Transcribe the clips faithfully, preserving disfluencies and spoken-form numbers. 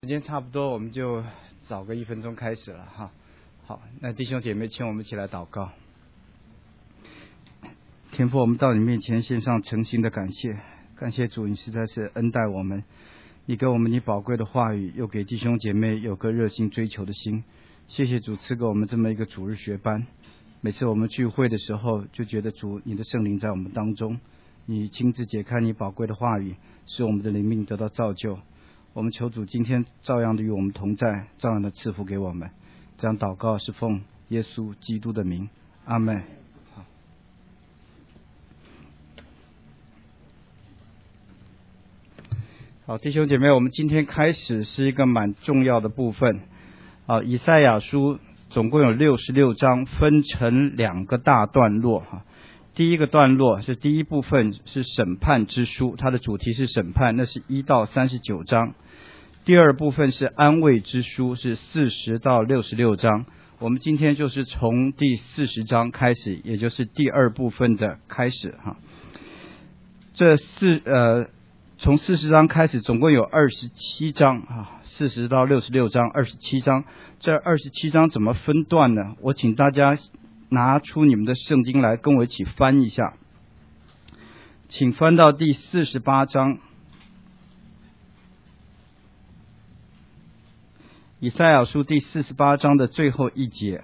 时间差不多，我们就早个一分钟开始了哈。好，那弟兄姐妹，请我们一起来祷告。天父，我们到你面前献上诚心的感谢，感谢主，你实在是恩待我们，你给我们你宝贵的话语，又给弟兄姐妹有个热心追求的心。谢谢主赐给我们这么一个主日学班，每次我们聚会的时候，就觉得主你的圣灵在我们当中，你亲自解开你宝贵的话语，使我们的灵命得到造就。我们求主今天照样的与我们同在，照样的赐福给我们。这样祷告是奉耶稣基督的名，阿们。好，好，弟兄姐妹，我们今天开始是一个蛮重要的部分。啊，以赛亚书总共有六十六章，分成两个大段落哈。第一个段落是第一部分，是审判之书，它的主题是审判，那是一到三十九章。第二部分是安慰之书，是四十到六十六章。我们今天就是从第四十章开始，也就是第二部分的开始哈。这四呃，从四十章开始，总共有二十七章啊，四十到六十六章，二十七章。这二十七章怎么分段呢？我请大家拿出你们的圣经来，跟我一起翻一下，请翻到第四十八章。以赛亚书第四十八章的最后一节，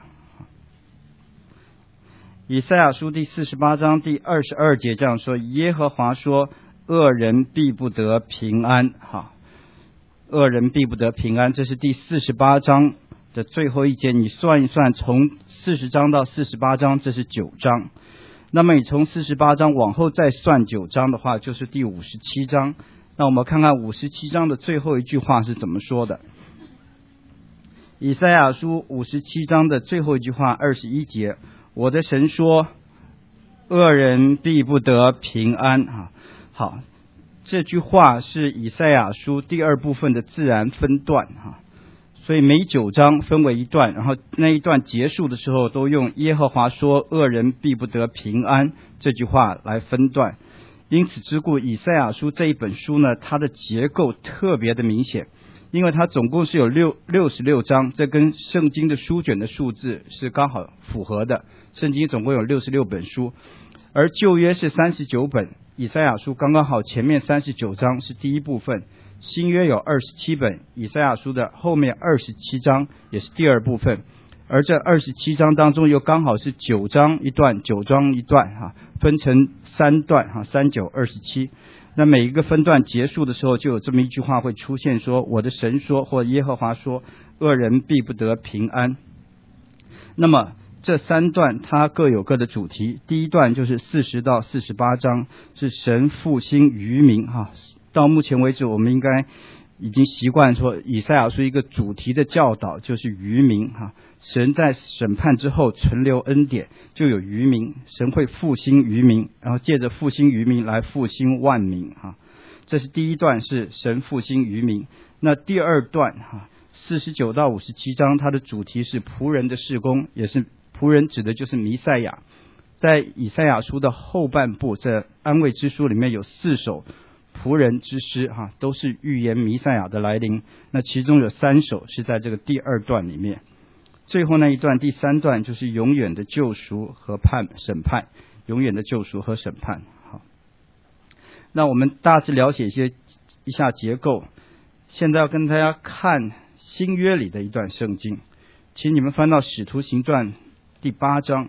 以赛亚书第四十八章第二十二节这样说：耶和华说，恶人必不得平安。哈，恶人必不得平安，这是第四十八章的最后一节。你算一算，从四十章到四十八章，这是九章。那么你从四十八章往后再算九章的话，就是第五十七章。那我们看看五十七章的最后一句话是怎么说的。以赛亚书五十七章的最后一句话，二十一节，我的神说，恶人必不得平安。啊，好，这句话是以赛亚书第二部分的自然分段哈，所以每九章分为一段，然后那一段结束的时候都用耶和华说，恶人必不得平安这句话来分段。因此之故，以赛亚书这一本书呢，它的结构特别的明显。因为它总共是有六六十六章，这跟圣经的书卷的数字是刚好符合的。圣经总共有六十六本书，而旧约是三十九本，以赛亚书刚刚好前面三十九章是第一部分，新约有二十七本，以赛亚书的后面二十七章也是第二部分，而这二十七章当中又刚好是九章一段，九章一段哈，分成三段哈，三九二十七。那每一个分段结束的时候，就有这么一句话会出现说，我的神说，或耶和华说，恶人必不得平安。那么这三段它各有各的主题。第一段就是四十到四十八章，是神复兴余民哈。到目前为止，我们应该已经习惯说，以赛亚书一个主题的教导就是余民哈。神在审判之后存留恩典，就有余民，神会复兴余民，然后借着复兴余民来复兴万民哈。这是第一段，是神复兴余民。那第二段哈，四十九到五十七章，它的主题是仆人的事工，也是仆人指的就是弥赛亚。在以赛亚书的后半部，这安慰之书里面有四首仆人之诗哈，都是预言弥赛亚的来临。那其中有三首是在这个第二段里面。最后那一段，第三段就是永远的救赎和判审判，永远的救赎和审判。好，那我们大致了解一些一下结构。现在要跟大家看新约里的一段圣经，请你们翻到使徒行传第八章。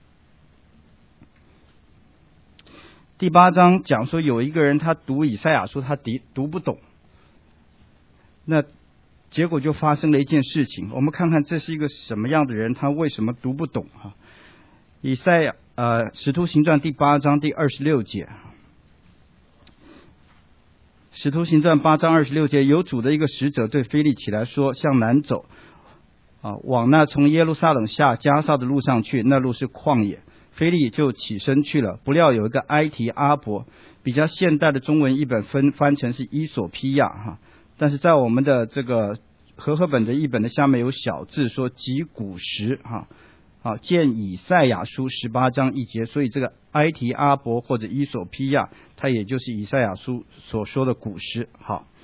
第八章讲说有一个人他读以赛亚书，他读不懂，那结果就发生了一件事情。我们看看这是一个什么样的人，他为什么读不懂哈？以赛亚呃使徒行传第八章第二十六节，使徒行传八章二十六节，有主的一个使者对腓利起来说，向南走啊，往那从耶路撒冷下迦萨的路上去，那路是旷野。腓利就起身去了，不料有一个埃提阿伯，比较现代的中文译本分翻成是伊索匹亚哈。但是在我们的这个和合本的译本的下面有小字说即古时哈，好，见以赛亚书十八章一节，所以这个埃提阿伯或者伊索匹亚，它也就是以赛亚书所说的古时。好，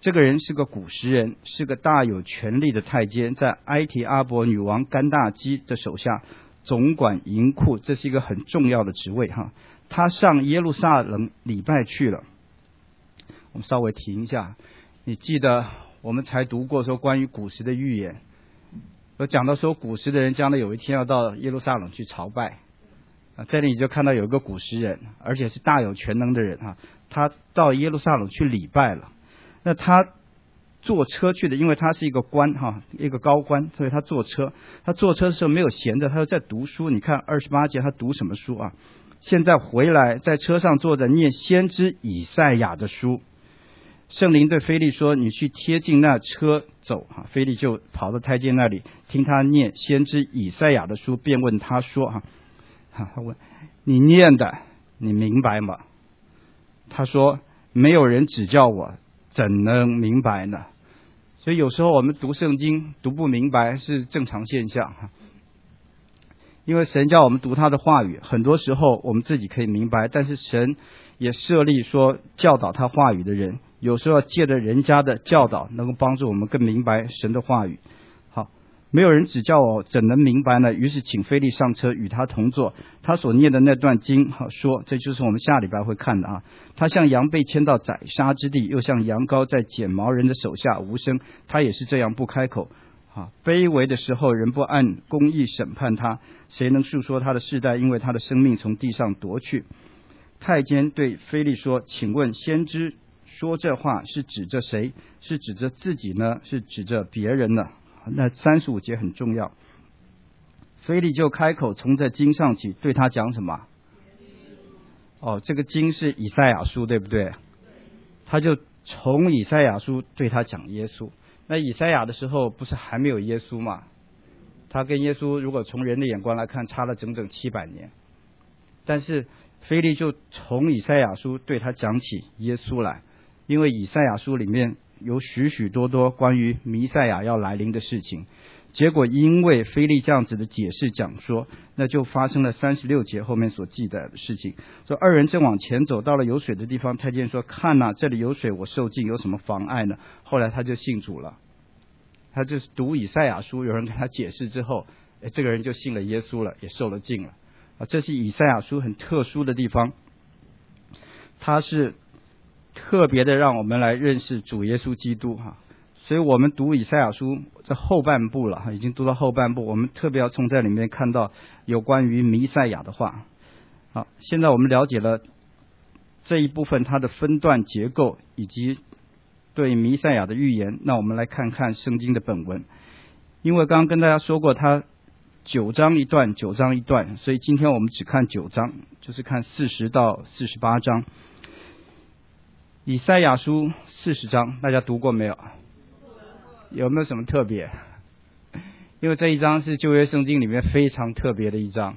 这个人是个古时人，是个大有权力的太监，在埃提阿伯女王甘大基的手下总管银库，这是一个很重要的职位哈。他上耶路撒冷礼拜去了。我们稍微停一下，你记得我们才读过说关于古时的预言，有讲到说古时的人将来有一天要到耶路撒冷去朝拜啊，这里你就看到有一个古时人，而且是大有全能的人啊，他到耶路撒冷去礼拜了。那他坐车去的，因为他是一个官哈，一个高官，所以他坐车。他坐车的时候没有闲着，他又在读书。你看二十八节他读什么书啊？现在回来在车上坐着念先知以赛亚的书。圣灵对腓利说：“你去贴近那车走。”哈，腓利就跑到太监那里，听他念先知以赛亚的书，便问他说：“哈，哈，他问你念的，你明白吗？”他说：“没有人指教我，怎能明白呢？”所以有时候我们读圣经读不明白是正常现象，因为神叫我们读他的话语，很多时候我们自己可以明白，但是神也设立说教导他话语的人，有时候借着人家的教导能够帮助我们更明白神的话语。好，没有人指教我，怎能明白呢？于是请腓利上车与他同坐。他所念的那段经说，这就是我们下礼拜会看的啊。他像羊被牵到宰杀之地，又像羊羔在剪毛人的手下无声，他也是这样不开口啊。卑微的时候，人不按公义审判他，谁能述说他的世代？因为他的生命从地上夺去。太监对腓利说：“请问先知说这话是指着谁？是指着自己呢？是指着别人呢？”那三十五节很重要。腓利就开口从这经上起，对他讲什么？哦，这个经是以赛亚书，对不对？他就从以赛亚书对他讲耶稣。那以赛亚的时候不是还没有耶稣吗？他跟耶稣如果从人的眼光来看，差了整整七百年。但是腓利就从以赛亚书对他讲起耶稣来，因为以赛亚书里面有许许多多关于弥赛亚要来临的事情。结果因为腓利这样子的解释讲说，那就发生了三十六节后面所记载的事情。说二人正往前走，到了有水的地方，太监说：“看哪、啊，这里有水，我受浸有什么妨碍呢？”后来他就信主了。他就是读以赛亚书，有人给他解释之后，哎，这个人就信了耶稣了，也受了浸了。啊，这是以赛亚书很特殊的地方，它是特别的让我们来认识主耶稣基督哈。所以我们读以赛亚书这后半部了，已经读到后半部，我们特别要从这里面看到有关于弥赛亚的话。好，现在我们了解了这一部分它的分段结构以及对弥赛亚的预言，那我们来看看圣经的本文。因为刚刚跟大家说过，它九章一段，九章一段，所以今天我们只看九章，就是看四十到四十八章。以赛亚书四十章，大家读过没有？有没有什么特别？因为这一章是旧约圣经里面非常特别的一章。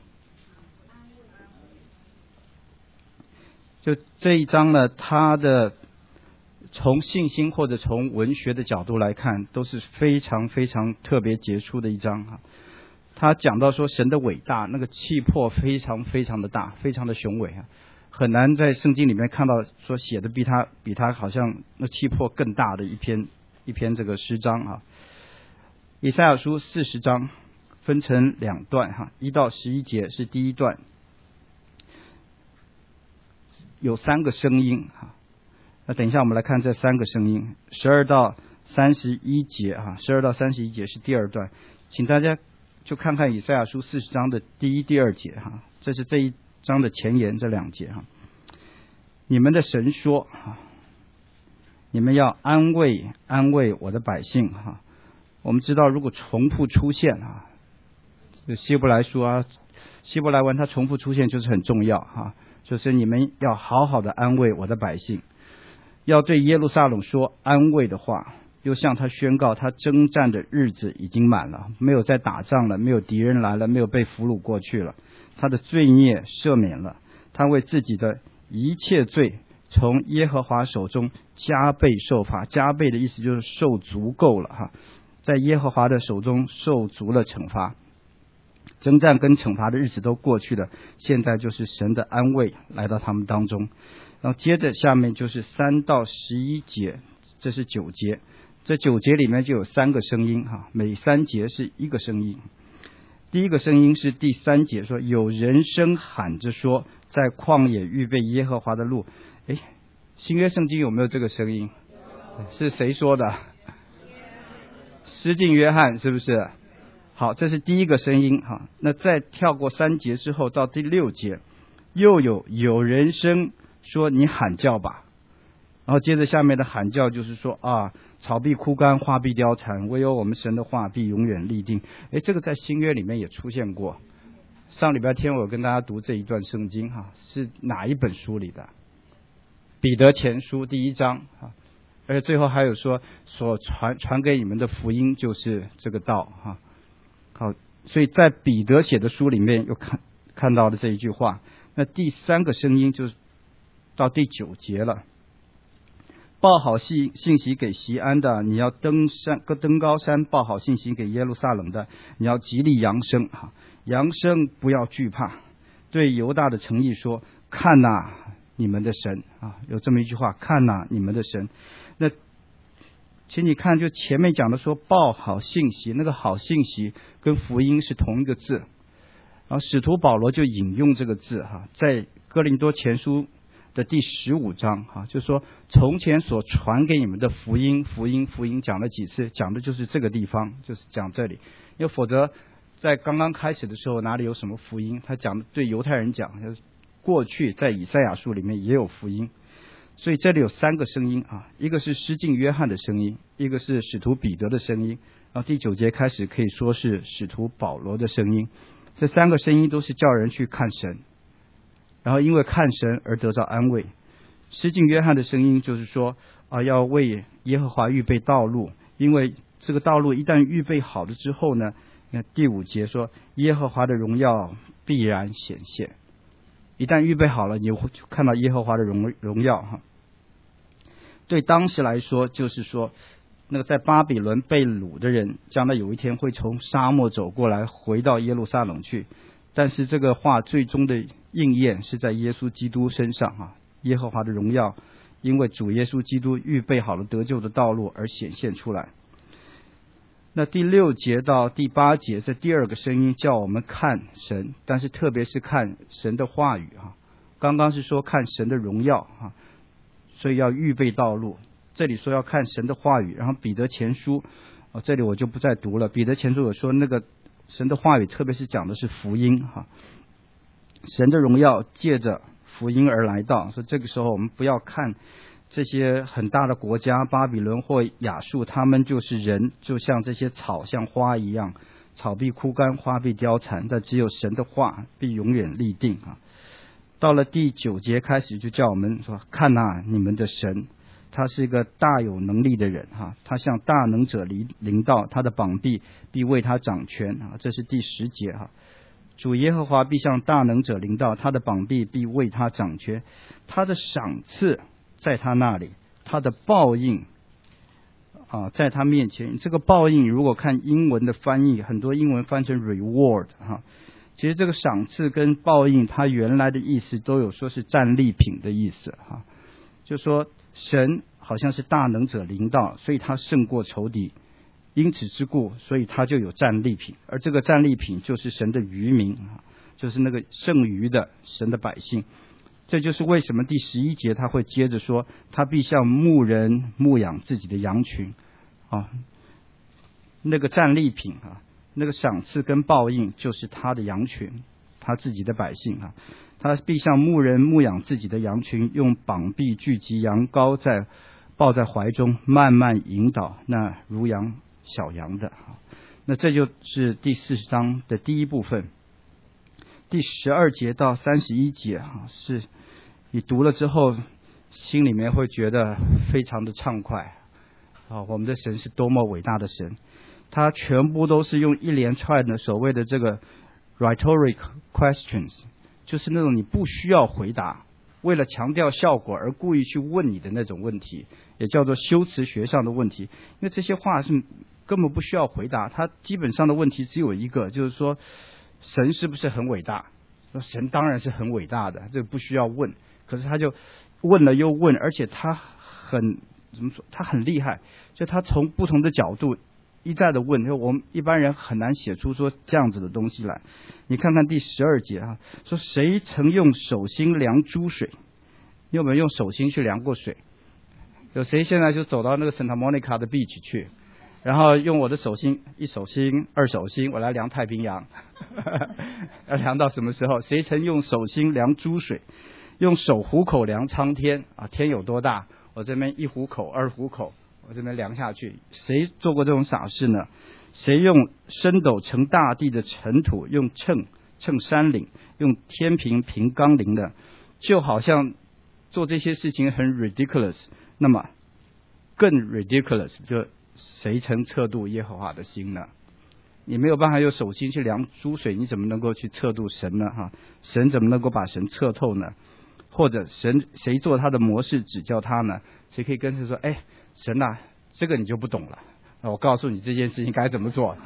就这一章呢，它的从信心或者从文学的角度来看，都是非常非常特别杰出的一章哈。他讲到说神的伟大，那个气魄非常非常的大，非常的雄伟啊，很难在圣经里面看到说写的比他比他好像那气魄更大的一篇一篇这个诗章啊。以赛亚书四十章分成两段哈，一到十一节是第一段，有三个声音哈。那等一下我们来看这三个声音。十二到三十一节哈，十二到三十一节是第二段，请大家就看看以赛亚书四十章的第一、第二节哈，这是这一章的前言，这两节哈。你们的神说哈，你们要安慰安慰我的百姓哈。我们知道，如果重复出现啊，希伯来书啊，希伯来文它重复出现就是很重要哈，就是你们要好好的安慰我的百姓，要对耶路撒冷说安慰的话。又向他宣告，他征战的日子已经满了，没有再打仗了，没有敌人来了，没有被俘虏过去了，他的罪孽赦免了，他为自己的一切罪从耶和华手中加倍受罚。加倍的意思就是受足够了哈，在耶和华的手中受足了惩罚。征战跟惩罚的日子都过去了，现在就是神的安慰来到他们当中。然后接着下面就是三到十一节， 这是九节，这九节里面就有三个声音哈，每三节是一个声音。第一个声音是第三节说，有人声喊着说，在旷野预备耶和华的路。诶，新约圣经有没有这个声音？是谁说的？施浸约翰，是不是？好，这是第一个声音哈。那再跳过三节之后到第六节，又有有人声说，你喊叫吧。然后接着下面的喊叫就是说啊，草必枯干，花必凋残，唯有我们神的话必永远立定。诶，这个在新约里面也出现过。上礼拜天我跟大家读这一段圣经哈，是哪一本书里的？彼得前书第一章哈，而且最后还有说，所传传给你们的福音就是这个道哈。好，所以在彼得写的书里面又看看到了这一句话。那第三个声音就是到第九节了。报好信信息给西安的，你要登山登高山；报好信息给耶路撒冷的，你要极力扬声哈，扬声不要惧怕。对犹大的诚意说，看哪、啊，你们的神啊，有这么一句话，看哪、啊，你们的神。那请你看，就前面讲的说报好信息，那个好信息跟福音是同一个字，然后使徒保罗就引用这个字哈，在哥林多前书的第十五章哈，就说从前所传给你们的福音，福音福音讲了几次，讲的就是这个地方，就是讲这里。因为否则在刚刚开始的时候哪里有什么福音？他讲对犹太人讲，过去在以赛亚书里面也有福音。所以这里有三个声音啊，一个是施浸约翰的声音，一个是使徒彼得的声音，然后第九节开始可以说是使徒保罗的声音。这三个声音都是叫人去看神，然后因为看神而得到安慰。施浸约翰的声音就是说啊，要为耶和华预备道路，因为这个道路一旦预备好了之后呢，那第五节说耶和华的荣耀必然显现。一旦预备好了，你会看到耶和华的荣荣耀哈。对当时来说，就是说那个在巴比伦被掳的人，将来有一天会从沙漠走过来，回到耶路撒冷去。但是这个话最终的应验是在耶稣基督身上啊，耶和华的荣耀因为主耶稣基督预备好了得救的道路而显现出来。那第六节到第八节，这第二个声音叫我们看神，但是特别是看神的话语哈。刚刚是说看神的荣耀哈，所以要预备道路。这里说要看神的话语，然后彼得前书，哦，这里我就不再读了。彼得前书有说那个神的话语，特别是讲的是福音哈，神的荣耀借着福音而来到。所以这个时候我们不要看这些很大的国家，巴比伦或亚述，他们就是人，就像这些草像花一样，草必枯干，花必凋残，但只有神的话必永远立定啊。到了第九节开始就叫我们说，看哪、啊，你们的神，他是一个大有能力的人哈，他向大能者临临到，他的膀臂必为他掌权啊。这是第十节哈，主耶和华必向大能者临到，他的膀臂必为他掌权，他的赏赐在他那里，他的报应啊，在他面前。这个报应如果看英文的翻译，很多英文翻成 reward 哈，其实这个赏赐跟报应它原来的意思都有说是战利品的意思哈，就说神好像是大能者临到，所以他胜过仇敌，因此之故，所以他就有战利品，而这个战利品就是神的余民，就是那个剩余的神的百姓。这就是为什么第十一节他会接着说，他必像牧人牧养自己的羊群啊，那个战利品啊，那个赏赐跟报应就是他的羊群，他自己的百姓啊，他必像牧人牧养自己的羊群，用膀臂聚集羊羔，在抱在怀中，慢慢引导那如羊小羊的。那这就是第四十章的第一部分。第十二节到三十一节是你读了之后心里面会觉得非常的畅快啊！我们的神是多么伟大的神，他全部都是用一连串的所谓的这个 rhetoric questions， 就是那种你不需要回答，为了强调效果而故意去问你的那种问题，也叫做修辞学上的问题。因为这些话是根本不需要回答，他基本上的问题只有一个，就是说神是不是很伟大？说神当然是很伟大的，这个不需要问。可是他就问了又问，而且他很怎么说？他很厉害，就他从不同的角度一再的问，就我们一般人很难写出说这样子的东西来。你看看第十二节啊，说谁曾用手心量诸水？你有没有用手心去量过水？有谁现在就走到那个 Santa Monica 的 beach 去，然后用我的手心，一手心、二手心，我来量太平洋，要量到什么时候？谁曾用手心量诸水？用手虎口量苍天啊，天有多大？我这边一虎口、二虎口，我这边量下去。谁做过这种傻事呢？谁用升斗盛大地的尘土，用秤称山岭，用天平平冈陵的？就好像做这些事情很 ridiculous， 那么更 ridiculous 就谁曾测度耶和华的心呢？你没有办法用手心去量诸水，你怎么能够去测度神呢？哈，神怎么能够把神测透呢？或者神谁做他的模式指教他呢？谁可以跟神说，哎，神啊，这个你就不懂了，我告诉你这件事情该怎么做。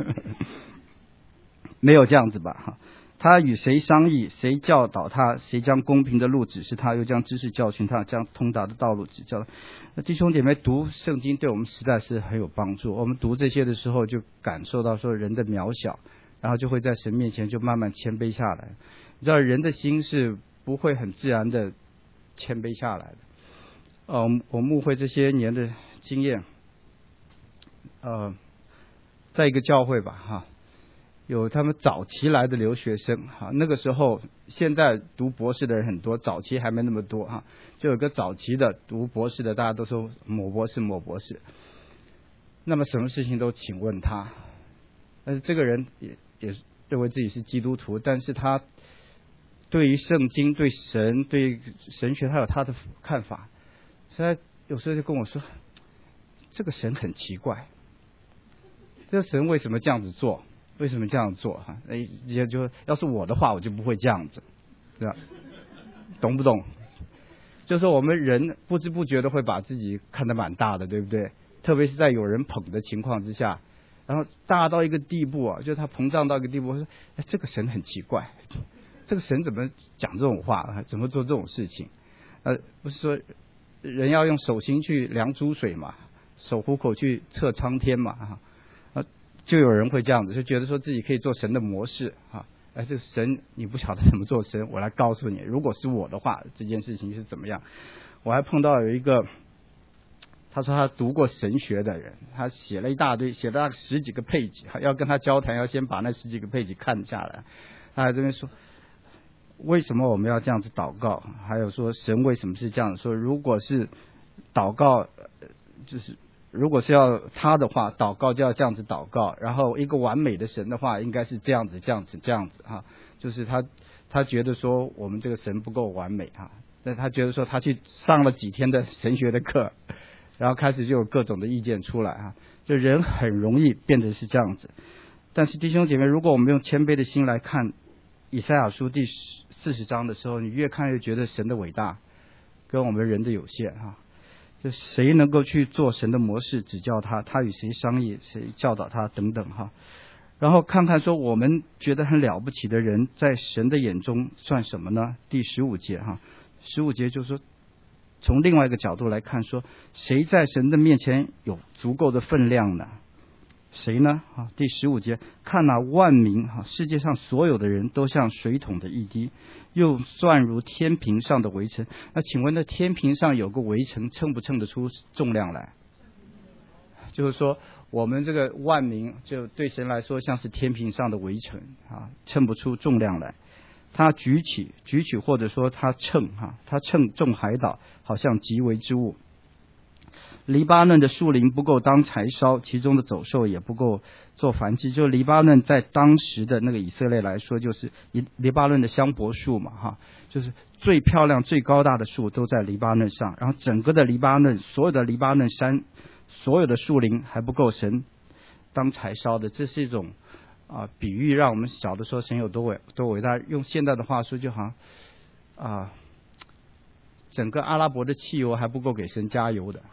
没有这样子吧？哈，他与谁商议，谁教导他，谁将公平的路指示他，又将知识教训他，将通达的道路指教他。弟兄姐妹，读圣经对我们实在是很有帮助。我们读这些的时候，就感受到说人的渺小，然后就会在神面前就慢慢谦卑下来。你知道人的心是不会很自然的谦卑下来的。呃，我牧会这些年的经验，呃，在一个教会吧，哈，有他们早期来的留学生，哈，那个时候现在读博士的人很多，早期还没那么多哈，就有个早期的读博士的，大家都说某博士某博士，那么什么事情都请问他，但是这个人也也认为自己是基督徒，但是他对于圣经、对神、对神学，他有他的看法。所以他有时候就跟我说，这个神很奇怪，这个神为什么这样子做？为什么这样做？哈，也就要是我的话，我就不会这样子，对吧？懂不懂？就是说我们人不知不觉的会把自己看得蛮大的，对不对？特别是在有人捧的情况之下，然后大到一个地步啊，就是他膨胀到一个地步，说，哎，这个神很奇怪，这个神怎么讲这种话，怎么做这种事情？呃，不是说人要用手心去量诸水嘛，手虎口去测苍天嘛，哈，啊，就有人会这样子，就觉得说自己可以做神的模式，哈，哎，这个神你不晓得怎么做神，我来告诉你，如果是我的话，这件事情是怎么样？我还碰到有一个，他说他读过神学的人，他写了一大堆，写了大概十几个配集，要跟他交谈，要先把那十几个配集看下来。他还这边说，为什么我们要这样子祷告？还有说神为什么是这样？说如果是祷告，就是如果是要他的话，祷告就要这样子祷告。然后一个完美的神的话，应该是这样子、这样子、这样子哈。就是他他觉得说我们这个神不够完美哈，但他觉得说他去上了几天的神学的课，然后开始就有各种的意见出来哈。就人很容易变得是这样子。但是弟兄姐妹，如果我们用谦卑的心来看以赛亚书第四十章的时候，你越看越觉得神的伟大跟我们人的有限哈。就谁能够去做神的模式指教他，他与谁商议，谁教导他等等哈。然后看看说我们觉得很了不起的人，在神的眼中算什么呢？第十五节哈，十五节就是说从另外一个角度来看，说谁在神的面前有足够的分量呢？谁呢？啊，第十五节，看那万民哈，世界上所有的人都像水桶的一滴，又算如天平上的围城。那请问，那天平上有个围城，称不称得出重量来？就是说，我们这个万民，就对神来说，像是天平上的围城啊，称不出重量来。他举起，举起，或者说他称哈，他称众海岛，好像极为之物。黎巴嫩的树林不够当柴烧，其中的走兽也不够做燔祭。就黎巴嫩在当时的那个以色列来说，就是黎巴嫩的香柏树嘛，哈，就是最漂亮、最高大的树都在黎巴嫩上。然后整个的黎巴嫩，所有的黎巴嫩山，所有的树林还不够神当柴烧的。这是一种啊、呃、比喻，让我们晓得说神有多伟多伟大。用现在的话说，就好像啊、呃，整个阿拉伯的汽油还不够给神加油的。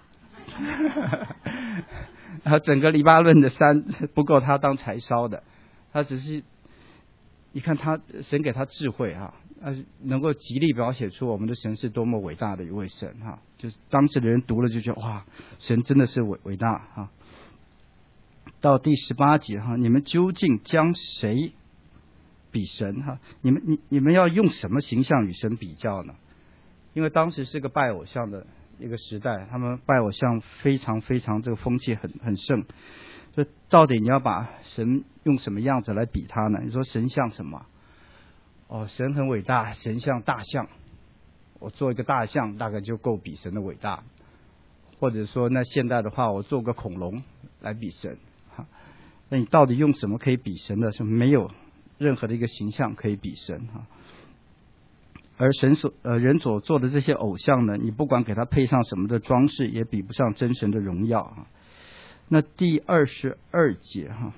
然后整个黎巴嫩的山不够他当柴烧的，他只是你看他神给他智慧啊， 呃，能够极力表写出我们的神是多么伟大的一位神哈，就是当时的人读了就觉得哇，神真的是伟伟大哈。到第十八节哈，你们究竟将谁比神哈？你们你你们要用什么形象与神比较呢？因为当时是个拜偶像的一个时代，他们拜偶像非常非常这个风气很很盛，所以到底你要把神用什么样子来比他呢？你说神像什么？哦，神很伟大，神像大象，我做一个大象大概就够比神的伟大。或者说那现代的话，我做个恐龙来比神哈。那你到底用什么可以比神的？是没有任何的一个形象可以比神哈。而神所呃人所做的这些偶像呢，你不管给他配上什么的装饰，也比不上真神的荣耀啊。那第二十二节哈。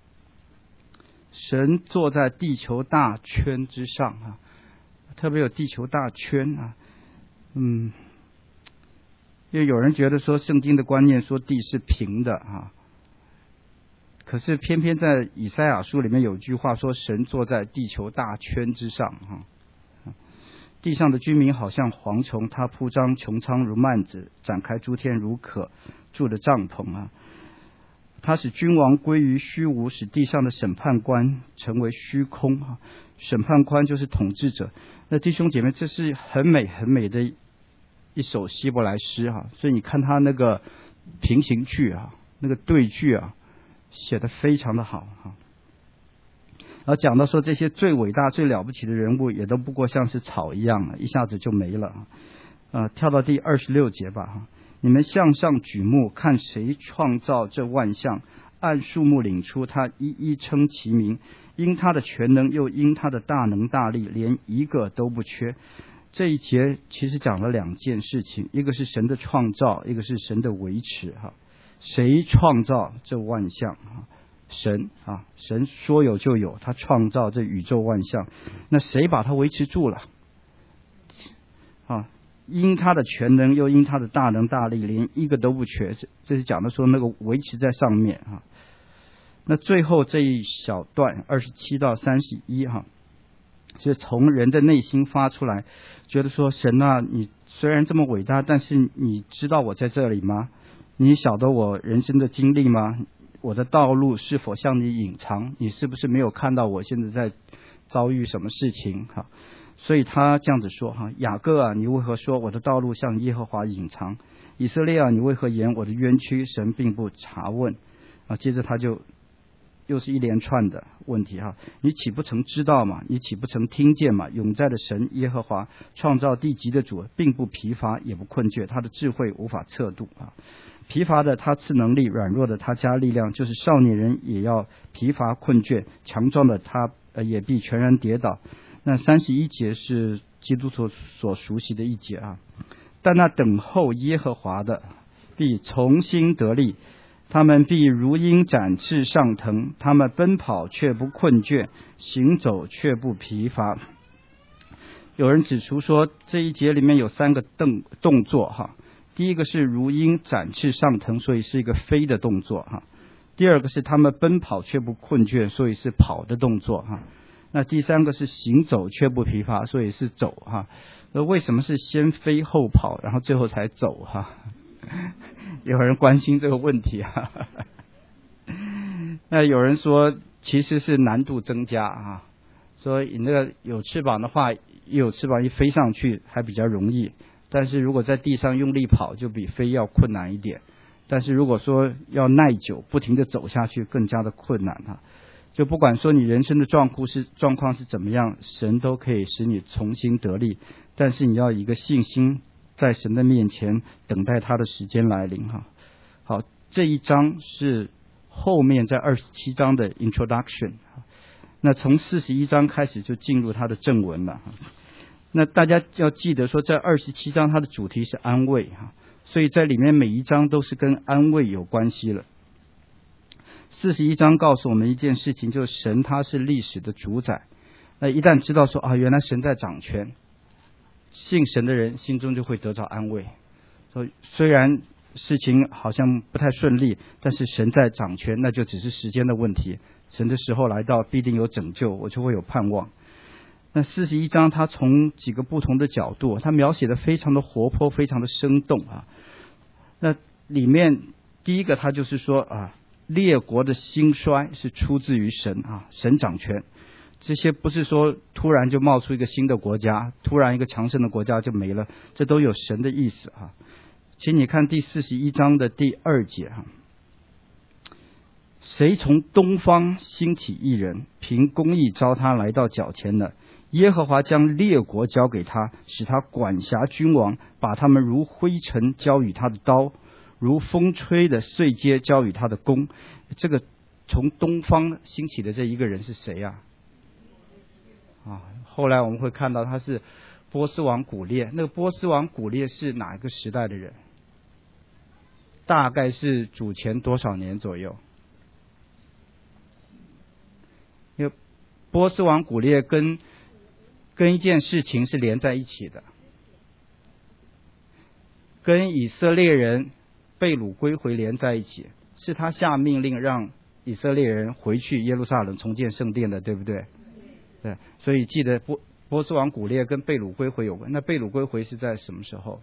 神坐在地球大圈之上啊，特别有地球大圈啊，嗯，因为有人觉得说圣经的观念说地是平的啊，可是偏偏在以赛亚书里面有句话说神坐在地球大圈之上啊，地上的居民好像蝗虫，他铺张穹苍如幔子，展开诸天如可住的帐篷啊。他使君王归于虚无，使地上的审判官成为虚空啊！审判官就是统治者。那弟兄姐妹，这是很美很美的一首希伯来诗哈、啊，所以你看他那个平行句啊，那个对句啊，写得非常的好哈、啊。然后讲到说这些最伟大、最了不起的人物，也都不过像是草一样，一下子就没了啊！呃，跳到第二十六节吧哈。你们向上举目，看谁创造这万象，按数目领出，他一一称其名，因他的全能，又因他的大能大力，连一个都不缺。这一节其实讲了两件事情，一个是神的创造，一个是神的维持哈。谁创造这万象啊？神啊，神说有就有，他创造这宇宙万象，那谁把它维持住了啊？因他的全能，又因他的大能大力，连一个都不缺。这是讲的说那个维持在上面啊。那最后这一小段二十七到三十一哈，是从人的内心发出来，觉得说神啊，你虽然这么伟大，但是你知道我在这里吗？你晓得我人生的经历吗？我的道路是否向你隐藏？你是不是没有看到我现在在遭遇什么事情哈？所以他这样子说哈，雅各啊，你为何说我的道路向耶和华隐藏？以色列啊，你为何言我的冤屈神并不查问啊？接着他就又是一连串的问题哈，你岂不曾知道吗？你岂不曾听见吗？永在的神耶和华，创造地极的主，并不疲乏也不困倦，他的智慧无法测度啊。疲乏的他赐能力，软弱的他加力量，就是少年人也要疲乏困倦，强壮的他呃也必全然跌倒。那三十一节是基督徒所熟悉的一节啊，但那等候耶和华的必重新得力，他们必如鹰展翅上腾，他们奔跑却不困倦，行走却不疲乏。有人指出说这一节里面有三个动动作哈，第一个是如鹰展翅上腾，所以是一个飞的动作哈。第二个是他们奔跑却不困倦，所以是跑的动作哈。那第三个是行走却不疲乏，所以是走哈。那为什么是先飞后跑，然后最后才走哈？有人关心这个问题哈。那有人说其实是难度增加啊，说你那个有翅膀的话，一有翅膀一飞上去还比较容易，但是如果在地上用力跑，就比飞要困难一点。但是如果说要耐久不停地走下去，更加的困难哈。就不管说你人生的状况是状况是怎么样，神都可以使你重新得力，但是你要一个信心，在神的面前等待他的时间来临哈。好，这一章是后面在二十七章的 introduction， 那从四十一章开始就进入他的正文了。那大家要记得说，在二十七章它的主题是安慰哈，所以在里面每一章都是跟安慰有关系了。四十一章告诉我们一件事情，就是神他是历史的主宰。那一旦知道说啊，原来神在掌权，信神的人心中就会得到安慰。所以虽然事情好像不太顺利，但是神在掌权，那就只是时间的问题。神的时候来到，必定有拯救，我就会有盼望。 那四十一章他从几个不同的角度，他描写的非常的活泼，非常的生动啊。那里面第一个他就是说啊，列国的兴衰是出自于神啊，神掌权。这些不是说突然就冒出一个新的国家，突然一个强盛的国家就没了，这都有神的意思啊。请你看第四十一章的第二节啊，谁从东方兴起一人，凭公义招他来到脚前呢？耶和华将列国交给他，使他管辖君王，把他们如灰尘交与他的刀，如风吹的碎秸交与他的弓。这个从东方兴起的这一个人是谁啊？啊，后来我们会看到他是波斯王古列。那个波斯王古列是哪一个时代的人？大概是主前多少年左右？因为波斯王古列跟跟一件事情是连在一起的，跟以色列人被掳归回连在一起，是他下命令让以色列人回去耶路撒冷重建圣殿的，对不对？对，所以记得波波斯王古列跟被掳归回有关。那被掳归回是在什么时候？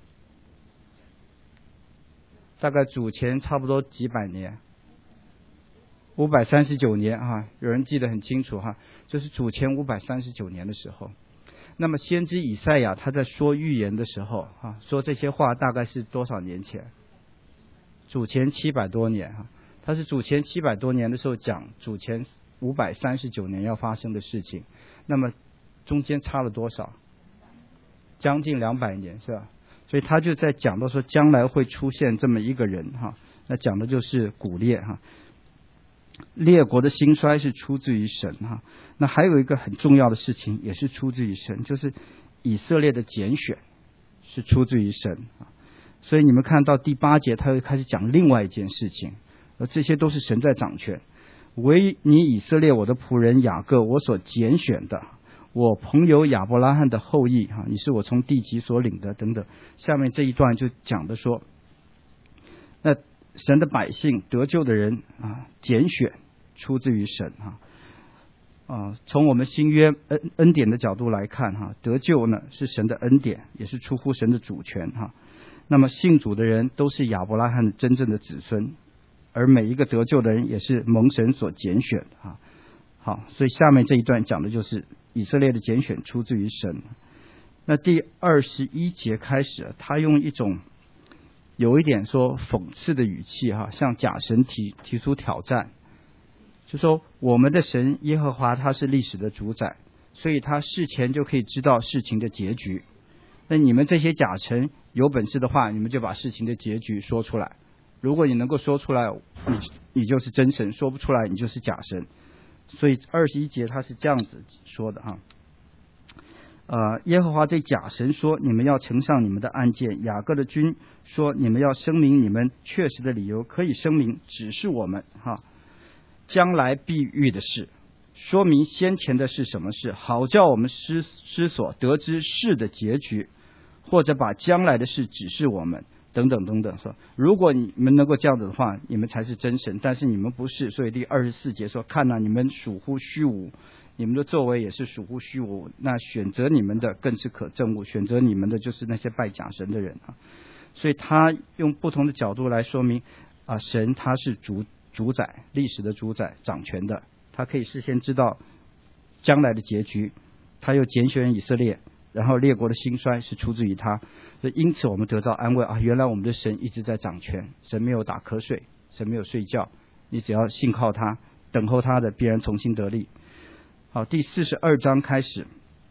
大概主前差不多几百年，五百三十九年啊，有人记得很清楚哈，就是主前五百三十九年的时候。那么先知以赛亚他在说预言的时候啊，说这些话大概是多少年前？主前七百多年哈，他是主前七百多年的时候讲主前五百三十九年要发生的事情。那么中间差了多少？将近两百年是吧？所以他就在讲到说将来会出现这么一个人哈，那讲的就是古列哈。列国的兴衰是出自于神哈。那还有一个很重要的事情也是出自于神，就是以色列的拣选是出自于神啊。所以你们看到第八节他会开始讲另外一件事情，而这些都是神在掌权。唯你以色列我的仆人雅各，我所拣选的，我朋友亚伯拉罕的后裔哈，你是我从地极所领的等等。下面这一段就讲的说，那神的百姓得救的人啊，拣选出自于神哈啊。从我们新约恩恩典的角度来看哈，得救呢是神的恩典，也是出乎神的主权哈。那么信主的人都是亚伯拉罕的真正的子孙，而每一个得救的人也是蒙神所拣选哈。好，所以下面这一段讲的就是以色列的拣选出自于神。那第二十一节开始，他用一种有一点说讽刺的语气哈，向假神提提出挑战，就说我们的神耶和华他是历史的主宰，所以他事前就可以知道事情的结局。那你们这些假神有本事的话，你们就把事情的结局说出来。如果你能够说出来，你你就是真神；说不出来，你就是假神。所以二十一节他是这样子说的哈。呃，耶和华对假神说：“你们要呈上你们的案件。”雅各的君说：“你们要声明你们确实的理由，可以声明指示我们哈，将来必遇的事，说明先前的是什么事，好叫我们思思索得知事的结局，或者把将来的事指示我们。”等等等等，说如果你们能够这样子的话，你们才是真神，但是你们不是。所以第二十四节说：“看哪、啊，你们属乎虚无，你们的作为也是属乎虚无。那选择你们的更是可憎恶，选择你们的就是那些拜假神的人啊。”所以他用不同的角度来说明啊，神他是主主宰，历史的主宰，掌权的，他可以事先知道将来的结局，他又拣选以色列。然后列国的兴衰是出自于他，所以因此我们得到安慰啊！原来我们的神一直在掌权，神没有打瞌睡，神没有睡觉，你只要信靠他，等候他的必然重新得力。好，第四十二章开始，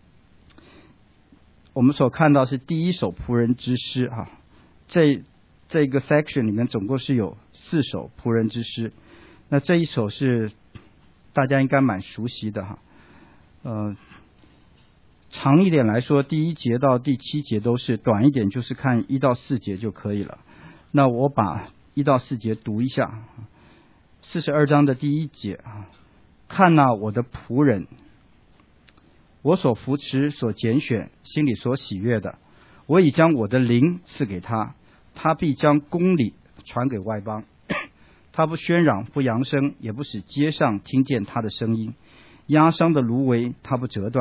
我们所看到是第一首仆人之诗哈。这这个 section 里面总共是有四首仆人之诗，那这一首是大家应该蛮熟悉的哈，呃。长一点来说，第一节到第七节都是，短一点就是看一到四节就可以了。那我把一到四节读一下。四十二章的第一节啊，看哪、啊，我的仆人，我所扶持、所拣选、心里所喜悦的，我已将我的灵赐给他，他必将公理传给外邦。他不喧嚷，不扬声，也不使街上听见他的声音。压伤的芦苇他不折断，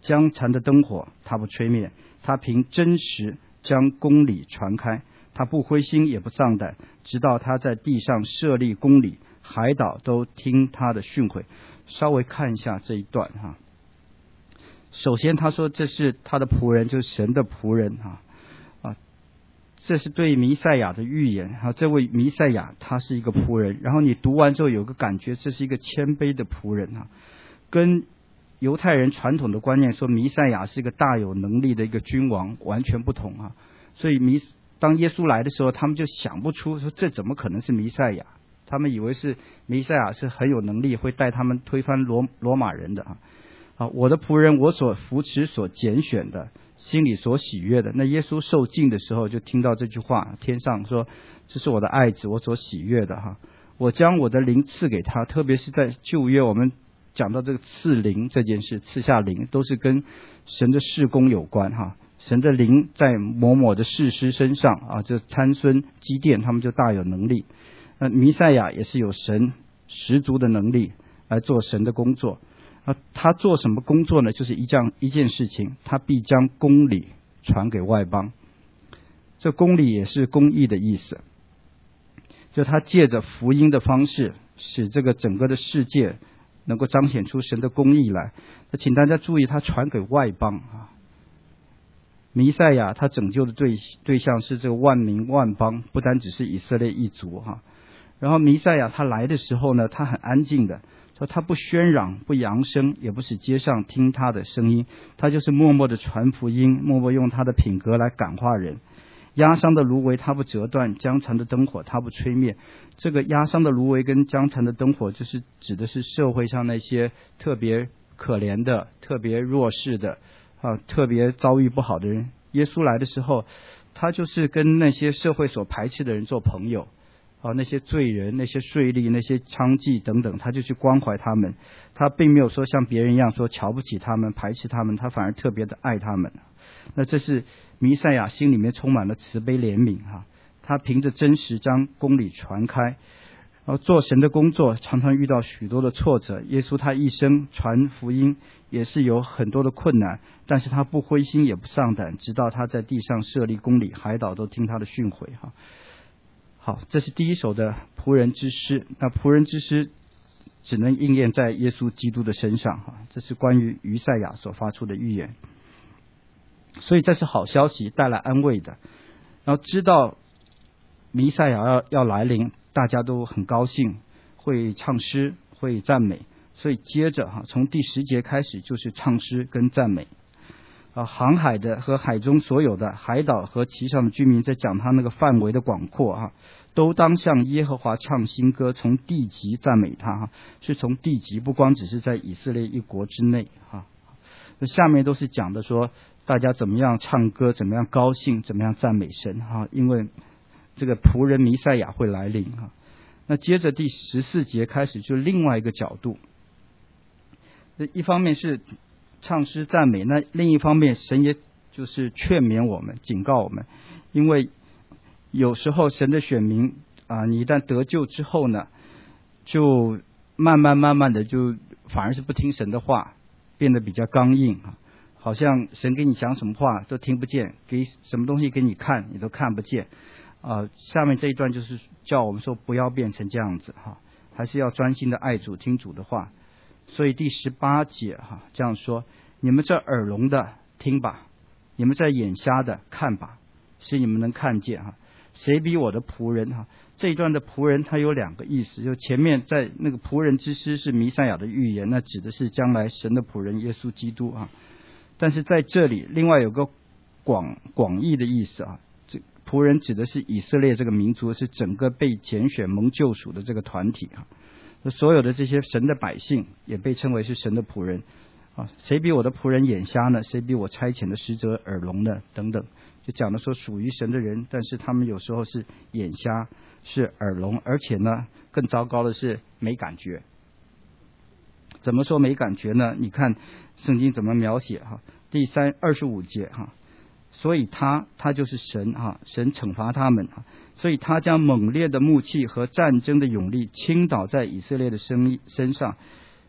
将残的灯火他不吹灭，他凭真实将公理传开，他不灰心也不丧胆，直到他在地上设立公理，海岛都听他的训诲。稍微看一下这一段哈。首先他说这是他的仆人，就是神的仆人哈啊，这是对弥赛亚的预言哈。这位弥赛亚他是一个仆人，然后你读完之后有个感觉，这是一个谦卑的仆人哈，跟犹太人传统的观念说弥赛亚是一个大有能力的一个君王完全不同啊。所以弥当耶稣来的时候，他们就想不出说这怎么可能是弥赛亚，他们以为是弥赛亚是很有能力，会带他们推翻罗罗马人的啊。啊，我的仆人，我所扶持、所拣选的，心里所喜悦的。那耶稣受浸的时候，就听到这句话，天上说：“这是我的爱子，我所喜悦的。”哈，我将我的灵赐给他。特别是在旧约，我们讲到这个赐灵这件事，赐下灵，都是跟神的事工有关哈。神的灵在某某的士师身上啊，这参孙、基甸他们就大有能力。那弥赛亚也是有神十足的能力来做神的工作。啊，他做什么工作呢？就是一件一件事情，他必将公理传给外邦。这公理也是公义的意思，就他借着福音的方式，使这个整个的世界能够彰显出神的公义来。那请大家注意，他传给外邦啊。弥赛亚他拯救的对对象是这个万民万邦，不单只是以色列一族哈。然后弥赛亚他来的时候呢，他很安静的。说他不喧嚷，不扬声，也不使街上听他的声音，他就是默默的传福音，默默用他的品格来感化人。压伤的芦苇他不折断，将残的灯火他不吹灭。这个压伤的芦苇跟将残的灯火，就是指的是社会上那些特别可怜的、特别弱势的啊，特别遭遇不好的人。耶稣来的时候，他就是跟那些社会所排斥的人做朋友。啊，那些罪人、那些税吏、那些娼妓等等，他就去关怀他们。他并没有说像别人一样说瞧不起他们、排斥他们，他反而特别的爱他们。那这是弥赛亚心里面充满了慈悲怜悯哈。他凭着真实将公理传开，然后做神的工作，常常遇到许多的挫折。耶稣他一生传福音也是有很多的困难，但是他不灰心也不丧胆，直到他在地上设立公理，海岛都听他的训诲哈。好，这是第一首的仆人之诗。那仆人之诗只能应验在耶稣基督的身上哈，这是关于弥赛亚所发出的预言。所以这是好消息，带来安慰的。然后知道弥赛亚要要来临，大家都很高兴，会唱诗，会赞美。所以接着哈，从第十节开始就是唱诗跟赞美。啊，航海的和海中所有的海岛和其上的居民，在讲他那个范围的广阔啊，都当向耶和华唱新歌，从地极赞美他哈，是从地极，不光只是在以色列一国之内哈。那下面都是讲的说大家怎么样唱歌，怎么样高兴，怎么样赞美神哈，因为这个仆人弥赛亚会来临哈。那接着第十四节开始就另外一个角度，一方面是唱诗赞美，那另一方面神也就是劝勉我们，警告我们，因为有时候神的选民啊，你一旦得救之后呢，就慢慢慢慢的就反而是不听神的话，变得比较刚硬啊，好像神给你讲什么话都听不见，给什么东西给你看你都看不见啊。下面这一段就是叫我们说不要变成这样子哈，还是要专心的爱主，听主的话。所以第十八节哈这样说，你们这耳聋的听吧，你们这眼瞎的看吧，使你们能看见哈。谁比我的仆人哈？这一段的仆人他有两个意思，就前面在那个仆人之诗是弥赛亚的预言，那指的是将来神的仆人耶稣基督啊。但是在这里另外有个广广义的意思啊，这仆人指的是以色列这个民族，是整个被拣选蒙救赎的这个团体啊。所有的这些神的百姓也被称为是神的仆人啊。谁比我的仆人眼瞎呢？谁比我差遣的使者耳聋呢？等等，就讲的说属于神的人，但是他们有时候是眼瞎，是耳聋，而且呢更糟糕的是没感觉。怎么说没感觉呢？你看圣经怎么描写哈？第三二十五节哈，所以他他就是神哈，神惩罚他们哈。所以他将猛烈的怒气和战争的勇力倾倒在以色列的身身上，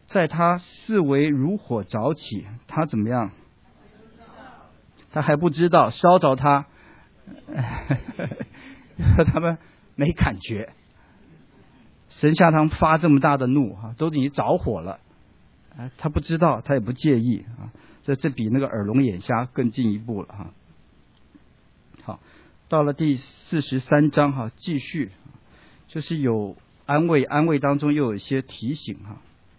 在他四围如火着起，他怎么样？他还不知道，烧着他，他们没感觉。神下堂发这么大的怒哈，都已经着火了，他不知道，他也不介意啊。这这比那个耳聋眼瞎更进一步了哈。好，到了第四十三章哈，继续就是有安慰，安慰当中又有一些提醒哈。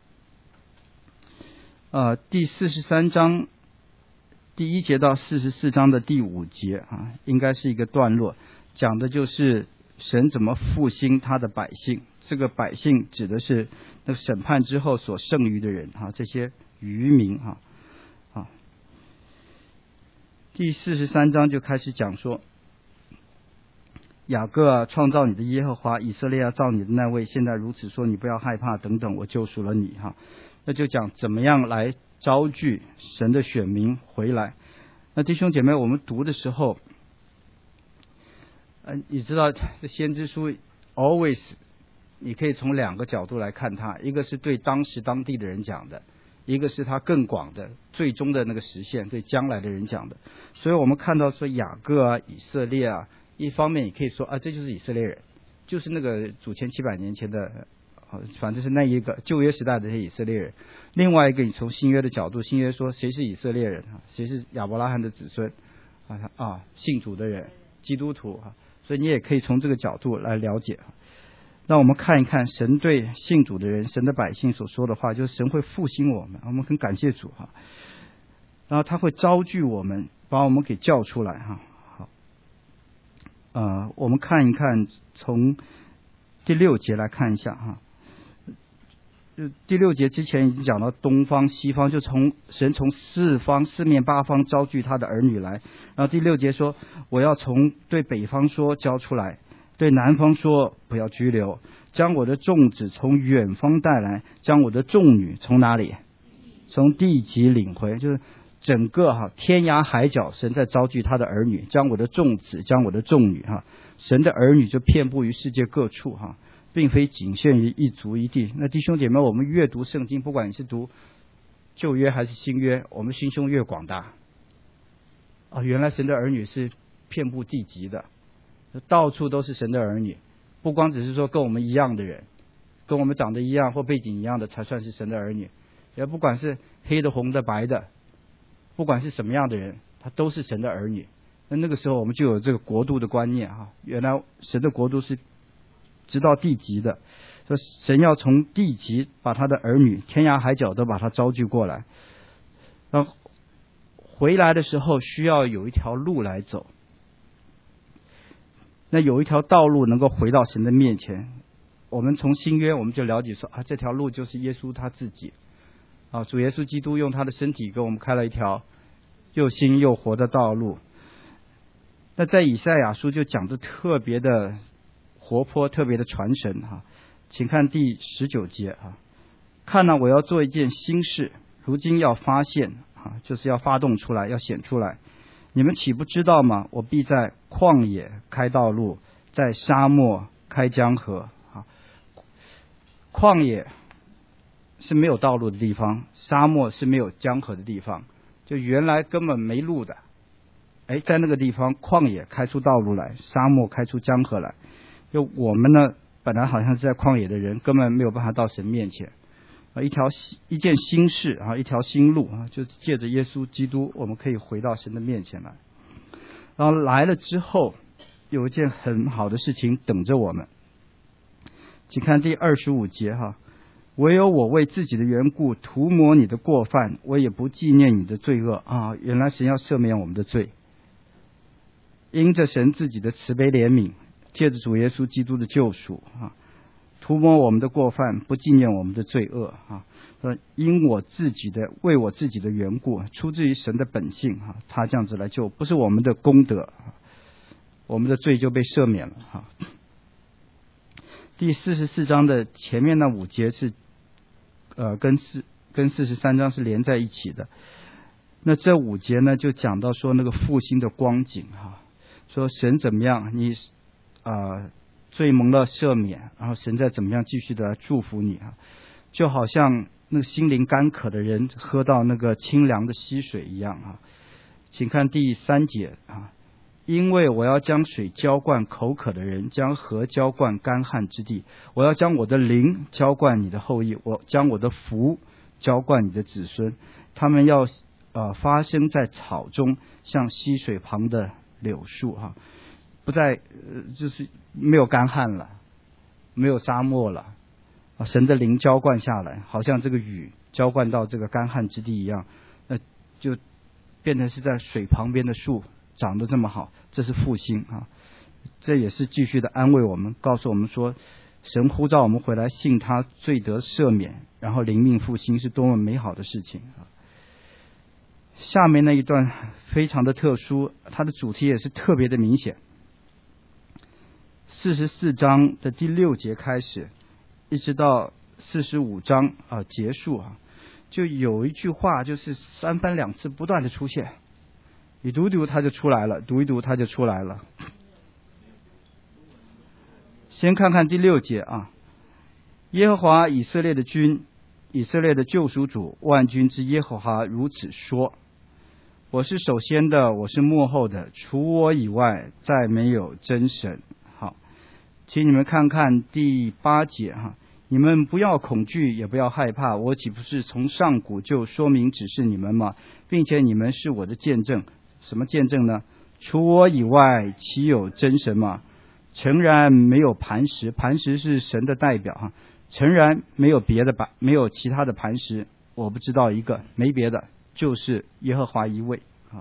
呃，第四十三章第一节到四十四章的第五节啊，应该是一个段落，讲的就是神怎么复兴他的百姓。这个百姓指的是那个审判之后所剩余的人哈，这些渔民哈。啊，第四十三章就开始讲说，雅各啊，创造你的耶和华，以色列啊，造你的那位，现在如此说，你不要害怕，等等，我救赎了你哈。那就讲怎么样来招聚神的选民回来。那弟兄姐妹，我们读的时候，呃，你知道这先知书 always 你可以从两个角度来看它，一个是对当时当地的人讲的，一个是他更广的最终的那个实现对将来的人讲的。所以我们看到说雅各啊，以色列啊，一方面你可以说啊，这就是以色列人，就是那个主前七百年前的，反正是那一个旧约时代的这些以色列人。另外一个，你从新约的角度，新约说谁是以色列人啊？谁是亚伯拉罕的子孙啊？啊，信主的人，基督徒啊。所以你也可以从这个角度来了解。那我们看一看神对信主的人，神的百姓所说的话，就是神会复兴我们，我们很感谢主哈。然后他会招聚我们，把我们给叫出来哈。好，呃，我们看一看从第六节来看一下哈。第六节之前已经讲到东方西方，就从神从四方四面八方招聚他的儿女来。然后第六节说，我要从对北方说交出来，对南方说不要拘留，将我的众子从远方带来，将我的众女从哪里？从地极领回。就是整个哈天涯海角，神在招聚他的儿女，将我的众子，将我的众女哈，神的儿女就遍布于世界各处哈，并非仅限于一族一地。那弟兄姐妹，我们阅读圣经，不管你是读旧约还是新约，我们心胸越广大啊，原来神的儿女是遍布地极的，到处都是神的儿女，不光只是说跟我们一样的人，跟我们长得一样或背景一样的才算是神的儿女，也不管是黑的红的白的，不管是什么样的人，他都是神的儿女。那那个时候我们就有这个国度的观念哈，原来神的国度是直到地极的，说神要从地极把他的儿女天涯海角都把他招聚过来，然后回来的时候需要有一条路来走，那有一条道路能够回到神的面前。我们从新约我们就了解说啊，这条路就是耶稣他自己啊，主耶稣基督用他的身体给我们开了一条又新又活的道路。那在以赛亚书就讲得特别的活泼，特别的传神哈。请看第十九节哈，看到我要做一件新事，如今要发现啊，就是要发动出来，要显出来。你们岂不知道吗？我必在旷野开道路，在沙漠开江河啊。旷野是没有道路的地方，沙漠是没有江河的地方，就原来根本没路的。哎，在那个地方旷野开出道路来，沙漠开出江河来。就我们呢，本来好像是在旷野的人，根本没有办法到神面前啊。一条一件新事啊，一条新路啊，就借着耶稣基督，我们可以回到神的面前来。然后来了之后，有一件很好的事情等着我们。请看第二十五节哈，唯有我为自己的缘故涂抹你的过犯，我也不纪念你的罪恶啊。原来神要赦免我们的罪，因着神自己的慈悲怜悯，借着主耶稣基督的救赎啊，涂抹我们的过犯，不纪念我们的罪恶啊。因我自己的为我自己的缘故，出自于神的本性啊，他这样子来救，不是我们的功德，我们的罪就被赦免了哈。第四十四章的前面那五节是呃跟四跟四十三章是连在一起的。那这五节呢，就讲到说那个复兴的光景哈，说神怎么样，你呃罪蒙了赦免，然后神再怎么样继续的祝福你啊，就好像那个心灵干渴的人喝到那个清凉的溪水一样啊。请看第三节啊，因为我要将水浇灌口渴的人，将河浇灌干旱之地。我要将我的灵浇灌你的后裔，我将我的福浇灌你的子孙。他们要呃发生在草中，像溪水旁的柳树哈、啊，不再、呃、就是没有干旱了，没有沙漠了啊。神的灵浇灌下来，好像这个雨浇灌到这个干旱之地一样，那就变成是在水旁边的树长得这么好，这是复兴啊！这也是继续的安慰我们，告诉我们说，神呼召我们回来信他，罪得赦免，然后灵命复兴是多么美好的事情啊！下面那一段非常的特殊，它的主题也是特别的明显。四十四章的第六节开始，一直到四十五章啊结束啊。就有一句话，就是三番两次不断的出现，你读一读它就出来了，读一读它就出来了。先看看第六节啊，耶和华以色列的君，以色列的救赎主，万军之耶和华如此说：我是首先的，我是末后的，除我以外再没有真神。好，请你们看看第八节哈。你们不要恐惧，也不要害怕，我岂不是从上古就说明指示你们吗？并且你们是我的见证。什么见证呢？除我以外，岂有真神吗？诚然没有磐石，磐石是神的代表哈。诚然没有别的吧，没有其他的磐石，我不知道一个，没别的，就是耶和华一位啊。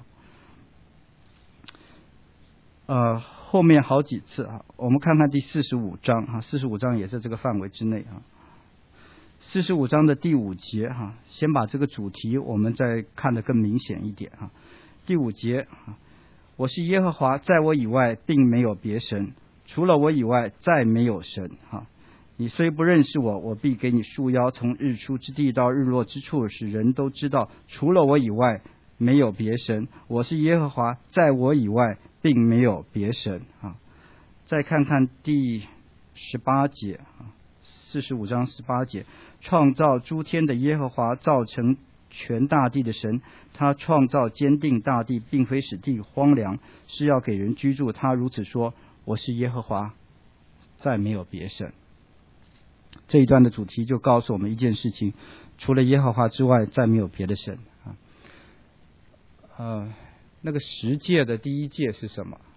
呃。后面好几次啊，我们看看第四十五章哈，四十五章也在这个范围之内啊。四十五章的第五节哈，先把这个主题我们再看得更明显一点哈。第五节啊，我是耶和华，在我以外并没有别神，除了我以外再没有神哈。你虽不认识我，我必给你束腰，从日出之地到日落之处，使人都知道，除了我以外没有别神。我是耶和华，在我以外并没有别神啊！再看看第十八节啊，四十五章十八节，创造诸天的耶和华，造成全大地的神，他创造坚定大地，并非使地荒凉，是要给人居住。他如此说：我是耶和华，再没有别神。这一段的主题就告诉我们一件事情：除了耶和华之外，再没有别的神啊。呃。那个十诫的第一诫是什么？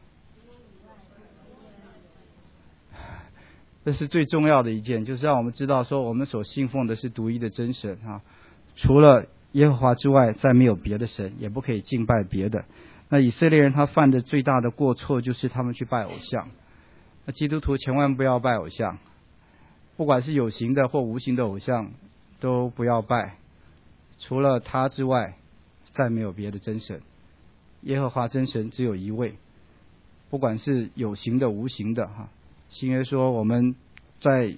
这是最重要的一件，就是让我们知道说，我们所信奉的是独一的真神啊，除了耶和华之外，再没有别的神，也不可以敬拜别的。那以色列人他犯的最大的过错就是他们去拜偶像。那基督徒千万不要拜偶像，不管是有形的或无形的偶像，都不要拜。除了他之外，再没有别的真神。耶和华真神只有一位，不管是有形的无形的哈。新约说我们在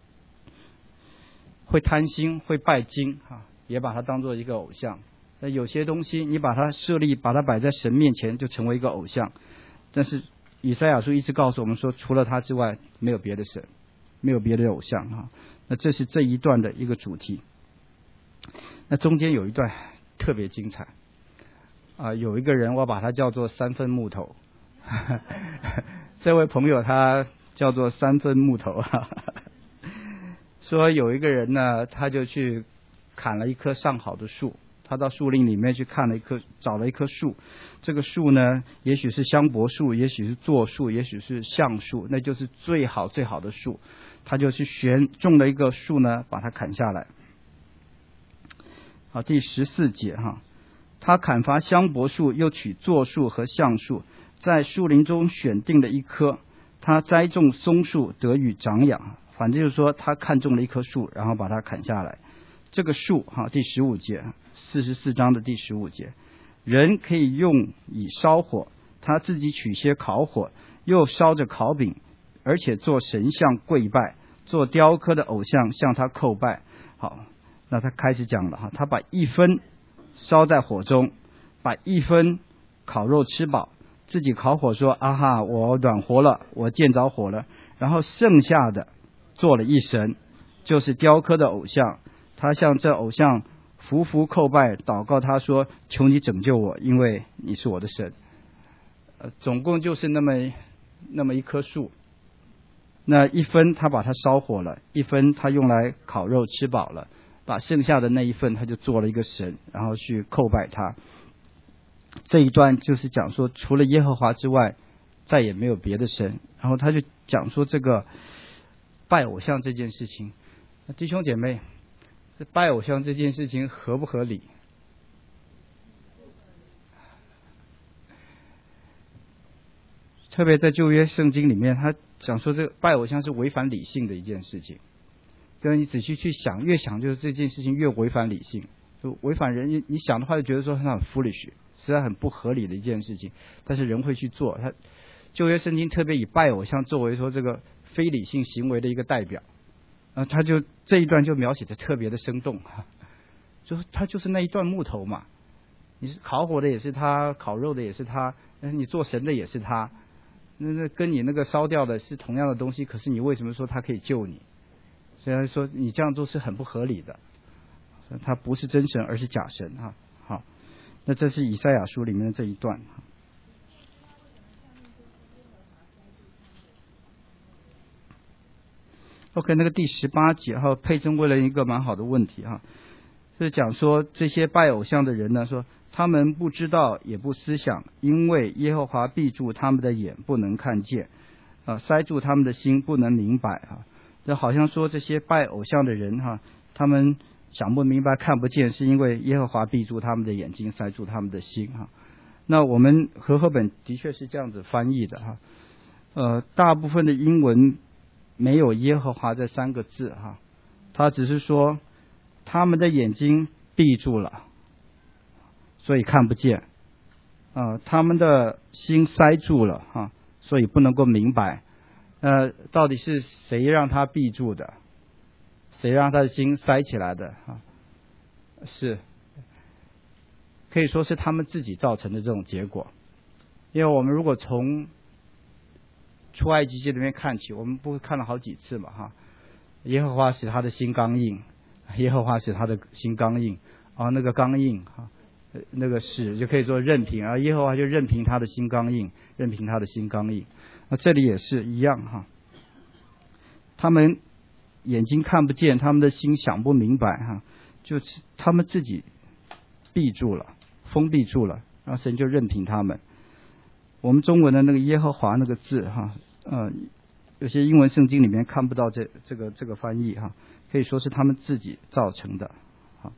会贪心会拜金哈，也把它当作一个偶像。那有些东西你把它设立，把它摆在神面前，就成为一个偶像。但是以赛亚书一直告诉我们说，除了他之外没有别的神，没有别的偶像哈。那这是这一段的一个主题。那中间有一段特别精彩。啊、呃，有一个人，我把他叫做三分木头。这位朋友他叫做三分木头啊。说有一个人呢，他就去砍了一棵上好的树，他到树林里面去看了一棵，找了一棵树。这个树呢，也许是香柏树，也许是柞树，也许是橡树，那就是最好最好的树。他就去选种了一个树呢，把它砍下来。好，第十四节哈。他砍伐香柏树，又取柞树和橡树，在树林中选定了一棵。他栽种松树，得以长养。反正就是说，他看中了一棵树，然后把它砍下来。这个树哈，第十五节，四十四章的第十五节，人可以用以烧火，他自己取些烤火，又烧着烤饼，而且做神像跪拜，做雕刻的偶像向他叩拜。好，那他开始讲了哈，他把一分烧在火中，把一分烤肉吃饱，自己烤火说：啊哈，我暖和了，我见着火了。然后剩下的做了一神，就是雕刻的偶像， 他向这偶像匍匐叩拜，祷告他说：求你拯救我，因为你是我的神。呃，总共就是那么那么一棵树，那一分他把它烧火了，一分他用来烤肉吃饱了，把剩下的那一份他就做了一个神，然后去叩拜他。这一段就是讲说，除了耶和华之外，再也没有别的神。然后他就讲说，这个拜偶像这件事情，弟兄姐妹，这拜偶像这件事情合不合理？特别在旧约圣经里面，他讲说这个拜偶像是违反理性的一件事情。就是你仔细去想，越想就是这件事情越违反理性，就违反人。你想的话就觉得说它很 foolish， 实在很不合理的一件事情，但是人会去做。他旧约圣经特别以拜偶像作为说这个非理性行为的一个代表，啊，他就这一段就描写的特别的生动，就他就是那一段木头嘛，你是烤火的也是他，烤肉的也是他，你做神的也是他。那那跟你那个烧掉的是同样的东西，可是你为什么说他可以救你？虽然说你这样做是很不合理的，他不是真神而是假神哈。好，那这是以赛亚书里面的这一段。OK， 那个第十八节哈，佩珍问了一个蛮好的问题哈，是讲说这些拜偶像的人呢，说他们不知道也不思想，因为耶和华闭住他们的眼，不能看见，啊，塞住他们的心，不能明白啊。这好像说这些拜偶像的人哈，他们想不明白、看不见，是因为耶和华闭住他们的眼睛，塞住他们的心哈。那我们和合本的确是这样子翻译的哈，呃，大部分的英文没有耶和华这三个字哈，他只是说他们的眼睛闭住了，所以看不见，啊、呃，他们的心塞住了哈，所以不能够明白。呃，到底是谁让他闭住的？谁让他的心塞起来的？啊，是可以说是他们自己造成的这种结果。因为我们如果从出埃及记里面看起，我们不是看了好几次嘛哈？耶和华使他的心刚硬，耶和华使他的心刚硬啊，那个刚硬哈，那个使就可以说任凭，而耶和华就任凭他的心刚硬，任凭他的心刚硬。那这里也是一样哈，他们眼睛看不见，他们的心想不明白哈，就是他们自己闭住了，封闭住了，然后神就任凭他们。我们中文的那个耶和华那个字哈，呃，有些英文圣经里面看不到这这个这个翻译哈，可以说是他们自己造成的。好，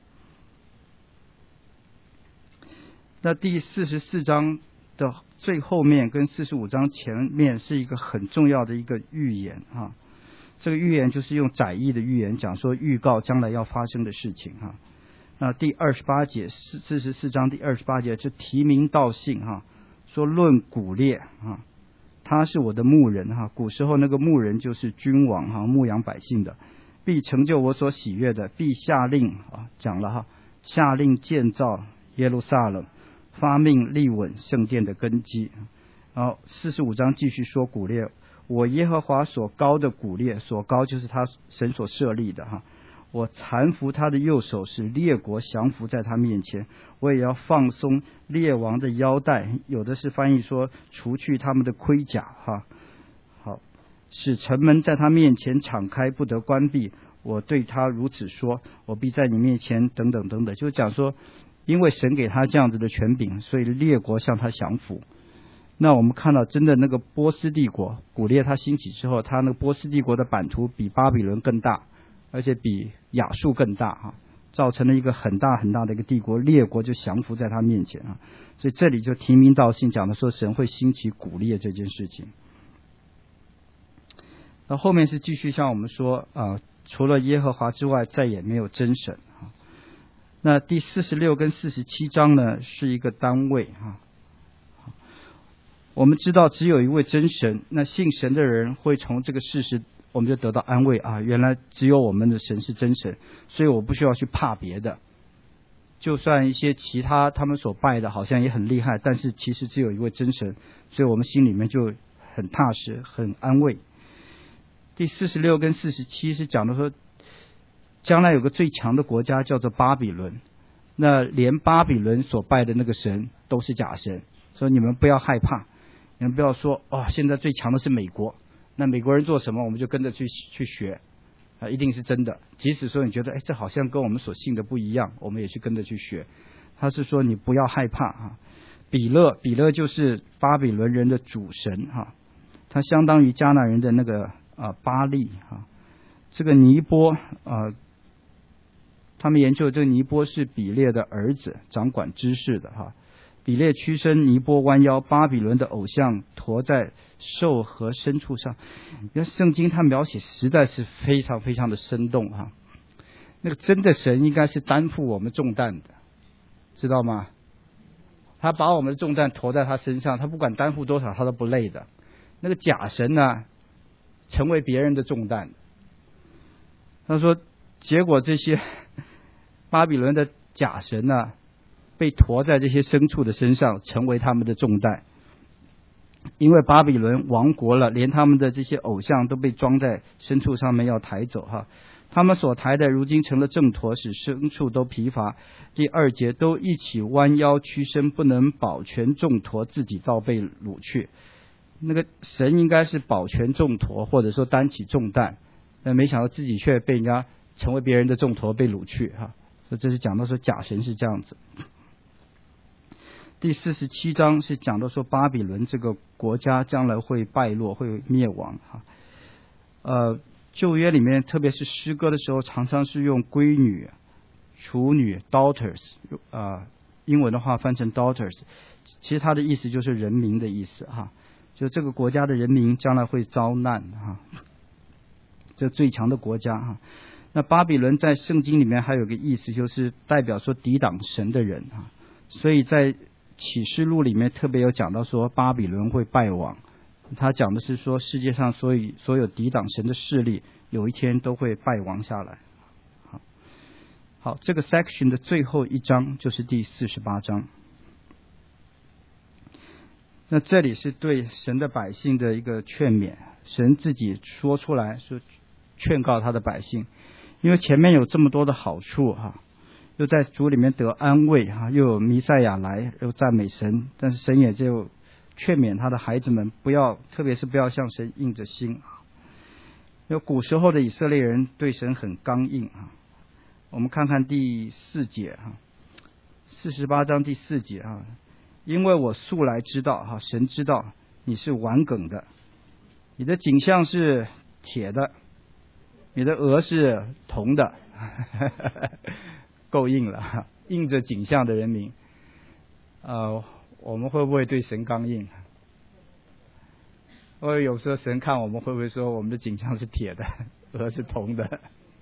那第四十四章的最后面跟四十五章前面是一个很重要的一个预言哈，这个预言就是用窄义的预言讲说预告将来要发生的事情哈。那第二十八节四十四章第二十八节就提名道姓哈，说论古列哈，他是我的牧人哈，古时候那个牧人就是君王哈，牧养百姓的，必成就我所喜悦的，必下令啊，讲了哈，下令建造耶路撒冷，发命立稳圣殿的根基。然后四十五章继续说古列，我耶和华所高的古列，所高就是他神所设立的哈，我搀扶他的右手，使列国降服在他面前，我也要放松列王的腰带，有的是翻译说除去他们的盔甲哈，好，使城门在他面前敞开，不得关闭，我对他如此说，我必在你面前等等等等，就讲说因为神给他这样子的权柄，所以列国向他降服。那我们看到真的那个波斯帝国，古列他兴起之后，他那个波斯帝国的版图比巴比伦更大，而且比亚述更大哈，造成了一个很大很大的一个帝国，列国就降服在他面前啊。所以这里就提名道姓讲的说神会兴起古列这件事情。那后面是继续像我们说啊、呃，除了耶和华之外再也没有真神啊。那第四十六跟四十七章呢是一个单位啊。我们知道只有一位真神，那信神的人会从这个事实我们就得到安慰啊，原来只有我们的神是真神，所以我不需要去怕别的，就算一些其他他们所拜的好像也很厉害，但是其实只有一位真神，所以我们心里面就很踏实很安慰。第四十六跟四十七是讲的说将来有个最强的国家叫做巴比伦，那连巴比伦所拜的那个神都是假神，所以你们不要害怕，你们不要说哦，现在最强的是美国，那美国人做什么我们就跟着去去学啊，一定是真的。即使说你觉得哎，这好像跟我们所信的不一样，我们也去跟着去学。他是说你不要害怕啊。比勒，比勒就是巴比伦人的主神哈，他相当于迦南人的那个啊巴力哈。这个尼波啊，他们研究这个尼波是比列的儿子，掌管知识的哈。比列屈身，尼波弯腰，巴比伦的偶像驮在兽和牲畜上。你看圣经它描写实在是非常非常的生动哈。那个真的神应该是担负我们重担的，知道吗？他把我们的重担驮在他身上，他不管担负多少他都不累的。那个假神呢，成为别人的重担。他说结果这些巴比伦的假神呢，被驮在这些牲畜的身上，成为他们的重担。因为巴比伦亡国了，连他们的这些偶像都被装在牲畜上面要抬走哈。他们所抬的如今成了正驮，使牲畜都疲乏。第二节，都一起弯腰屈身，不能保全重驮，自己倒被掳去。那个神应该是保全重驮，或者说担起重担，但没想到自己却被人家成为别人的重驮，被掳去哈。所以这是讲到说假神是这样子。第四十七章是讲到说巴比伦这个国家将来会败落，会灭亡哈。呃。旧约里面特别是诗歌的时候，常常是用闺女、处女 daughters 啊、呃，英文的话翻成 daughters， 其实它的意思就是人民的意思哈，就这个国家的人民将来会遭难哈，这最强的国家哈。那巴比伦在圣经里面还有个意思，就是代表说抵挡神的人哈，所以在启示录里面特别有讲到说巴比伦会败亡。他讲的是说世界上所有所有抵挡神的势力有一天都会败亡下来。好，好，这个 section 的最后一章就是第四十八章。那这里是对神的百姓的一个劝勉，神自己说出来说劝告他的百姓，因为前面有这么多的好处哈，又在主里面得安慰哈，又有弥赛亚来，又赞美神，但是神也就劝勉他的孩子们不要，特别是不要向神硬着心。因为古时候的以色列人对神很刚硬啊。我们看看第四节啊，四十八章第四节啊，因为我素来知道哈，神知道你是顽梗的，你的颈项是铁的，你的额是铜的，够硬了，硬着颈项的人民，呃。我们会不会对神刚硬？或者有时候神看我们会不会说我们的颈项是铁的，额是铜的？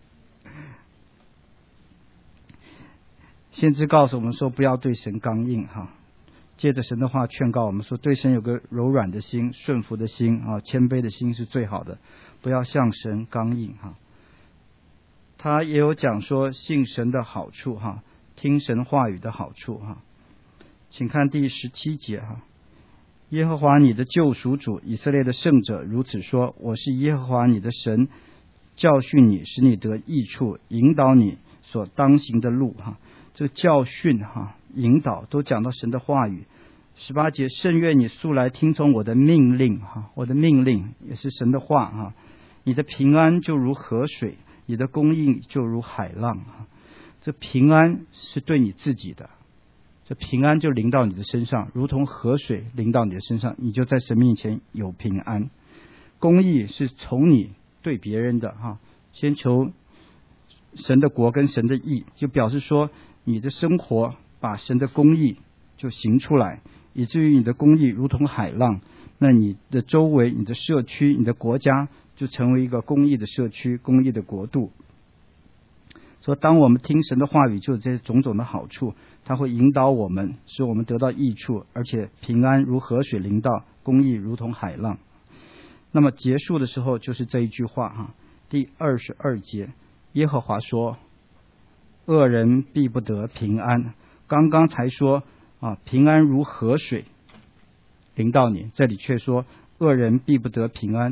先知告诉我们说不要对神刚硬哈，借着神的话劝告我们说，对神有个柔软的心、顺服的心啊，谦卑的心是最好的，不要向神刚硬哈。他也有讲说信神的好处哈，听神话语的好处哈。请看第十七节哈，耶和华你的救赎主，以色列的圣者如此说：我是耶和华你的神，教训你，使你得益处，引导你所当行的路哈。这个教训哈、引导都讲到神的话语。十八节，甚愿你素来听从我的命令哈，我的命令也是神的话哈。你的平安就如河水，你的供应就如海浪哈。这平安是对你自己的。这平安就临到你的身上，如同河水临到你的身上，你就在神面前有平安。公义是从你对别人的哈，先求神的国跟神的义，就表示说你的生活把神的公义就行出来，以至于你的公义如同海浪，那你的周围、你的社区、你的国家就成为一个公义的社区、公义的国度。说当我们听神的话语，就有这种种的好处，它会引导我们，使我们得到益处，而且平安如河水临到，公义如同海浪。那么结束的时候就是这一句话哈，第二十二节，耶和华说：恶人必不得平安。刚刚才说啊，平安如河水临到你，这里却说恶人必不得平安。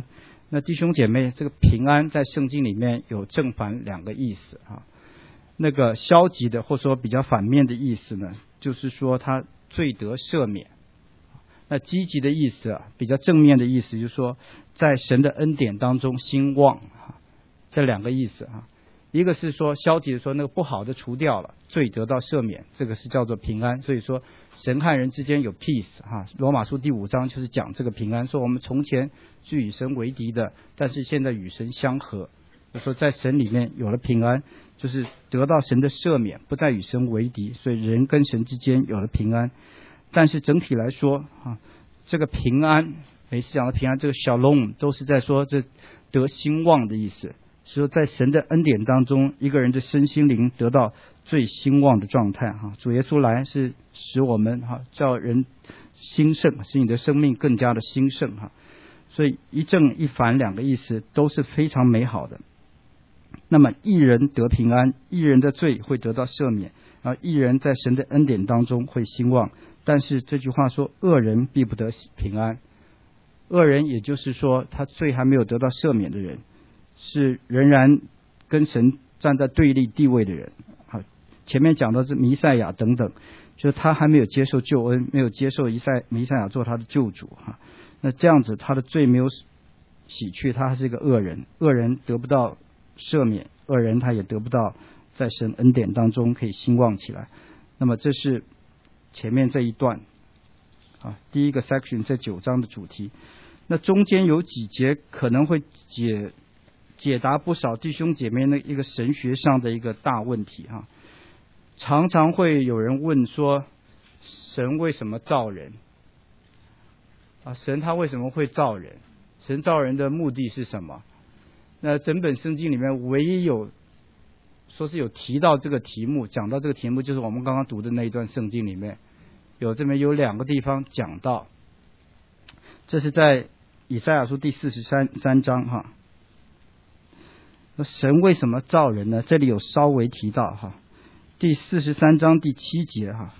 那弟兄姐妹，这个平安在圣经里面有正反两个意思啊。那个消极的或者说比较反面的意思呢，就是说他罪得赦免。那积极的意思啊，比较正面的意思就是说在神的恩典当中兴旺啊，这两个意思啊。一个是说消极的说那个不好的除掉了，罪得到赦免，这个是叫做平安。所以说神和人之间有 peace 哈，罗马书第五章就是讲这个平安，说我们从前是与神为敌的，但是现在与神相合。就说在神里面有了平安，就是得到神的赦免，不再与神为敌，所以人跟神之间有了平安。但是整体来说啊，这个平安，每次讲的平安，这个 shalom 都是在说这得兴旺的意思。是说在神的恩典当中，一个人的身心灵得到最兴旺的状态哈。主耶稣来是使我们哈叫人兴盛，使你的生命更加的兴盛哈。所以一正一反两个意思都是非常美好的。那么义人得平安，义人的罪会得到赦免，而义人在神的恩典当中会兴旺。但是这句话说恶人必不得平安，恶人也就是说他罪还没有得到赦免的人，是仍然跟神站在对立地位的人。好，前面讲到这弥赛亚等等，就是他还没有接受救恩，没有接受弥赛弥赛亚做他的救主哈。那这样子他的罪没有洗去，他还是一个恶人，恶人得不到赦免，恶人他也得不到在神恩典当中可以兴旺起来。那么这是前面这一段啊，第一个 section 这九章的主题。那中间有几节可能会解解答不少弟兄姐妹的一个神学上的一个大问题哈。常常会有人问说，神为什么造人啊？神他为什么会造人？神造人的目的是什么？那整本圣经里面唯一有说是有提到这个题目，讲到这个题目，就是我们刚刚读的那一段圣经里面有这边有两个地方讲到，这是在以赛亚书第四十三三章哈。那神为什么造人呢？这里有稍微提到哈，第四十三章第七节哈。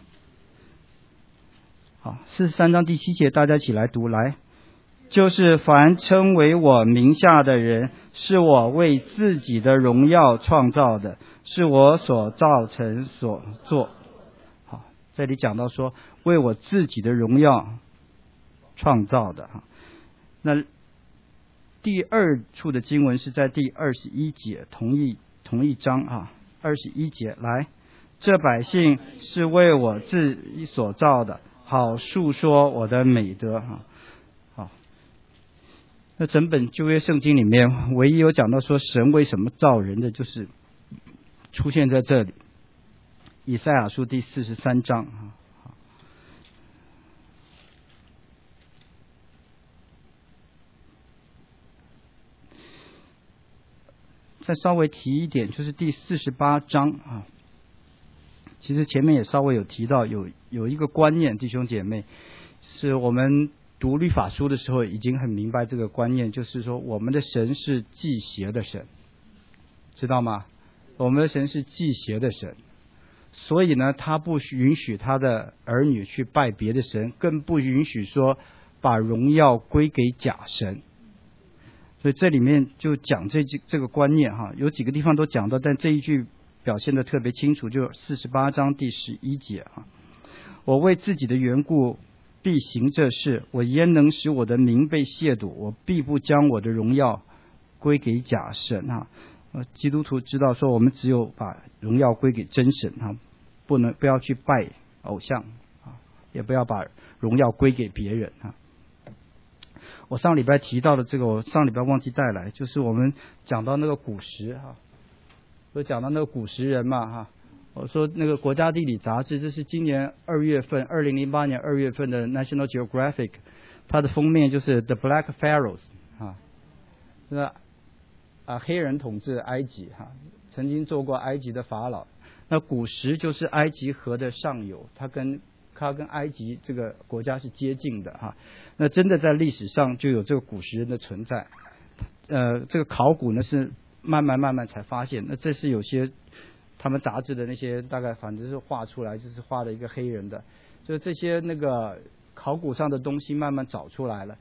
好，四十三章第七节，大家一起来读来。就是凡称为我名下的人，是我为自己的荣耀创造的，是我所造成所做。好，这里讲到说为我自己的荣耀创造的哈。那第二处的经文是在第二十一节，同一同一章啊，二十一节来，这百姓是为我自己所造的，好述说我的美德哈。那整本旧约圣经里面唯一有讲到说神为什么造人的，就是出现在这里，以赛亚书第四十三章。再稍微提一点，就是第四十八章啊，其实前面也稍微有提到，有有一个观念，弟兄姐妹，是我们读律法书的时候已经很明白这个观念，就是说我们的神是忌邪的神，知道吗？我们的神是忌邪的神，所以呢他不允许他的儿女去拜别的神，更不允许说把荣耀归给假神。所以这里面就讲这句这个观念哈，有几个地方都讲到，但这一句表现得特别清楚，就四十八章第十一节哈，我为自己的缘故必行这事，我焉能使我的名被亵渎？我必不将我的荣耀归给假神啊！呃，基督徒知道说，我们只有把荣耀归给真神啊，不能不要去拜偶像啊，也不要把荣耀归给别人啊。我上礼拜提到的这个，我上礼拜忘记带来，就是我们讲到那个古时哈，我讲到那个古时人嘛哈。我说那个国家地理杂志，这是今年二月份，二零零八年二月份的 National Geographic， 它的封面就是 The Black Pharaohs 啊，这个啊黑人统治埃及哈，曾经做过埃及的法老。那古时就是埃及河的上游，它跟它跟埃及这个国家是接近的哈。那真的在历史上就有这个古时人的存在，呃，这个考古呢是慢慢慢慢才发现，那这是有些。他们杂志的那些大概反正是画出来，就是画了一个黑人的，就这些那个考古上的东西慢慢找出来了。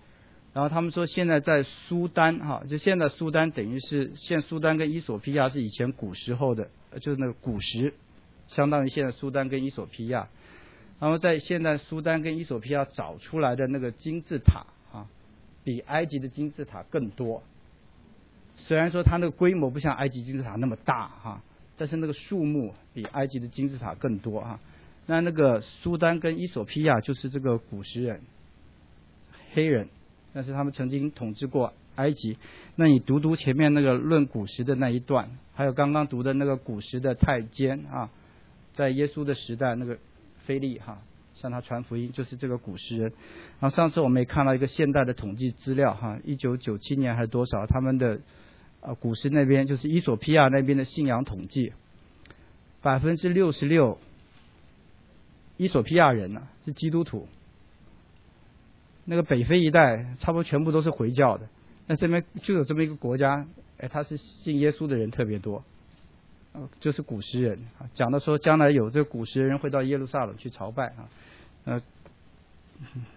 然后他们说现在在苏丹哈，就现在苏丹等于是现苏丹跟伊索比亚是以前古时候的，就是那个古时，相当于现在苏丹跟伊索比亚。然后在现在苏丹跟伊索比亚找出来的那个金字塔啊，比埃及的金字塔更多。虽然说它那个规模不像埃及金字塔那么大哈，但是那个数目比埃及的金字塔更多哈。那那个苏丹跟伊索比亚就是这个古时人，黑人，但是他们曾经统治过埃及。那你读读前面那个论古时的那一段，还有刚刚读的那个古时的太监啊，在耶稣的时代那个腓力哈，向他传福音，就是这个古时人。然后上次我们也看到一个现代的统计资料哈，一九九七年还是多少，他们的呃古时那边就是伊索比亚那边的信仰统计，百分之六十六伊索比亚人呢、啊、是基督徒，那个北非一带差不多全部都是回教的。那这边就有这么一个国家，哎，他是信耶稣的人特别多。就是古时人讲的说，将来有这个古时人会到耶路撒冷去朝拜啊，呃，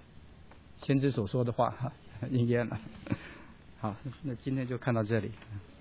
先知所说的话应验了。好，那今天就看到这里。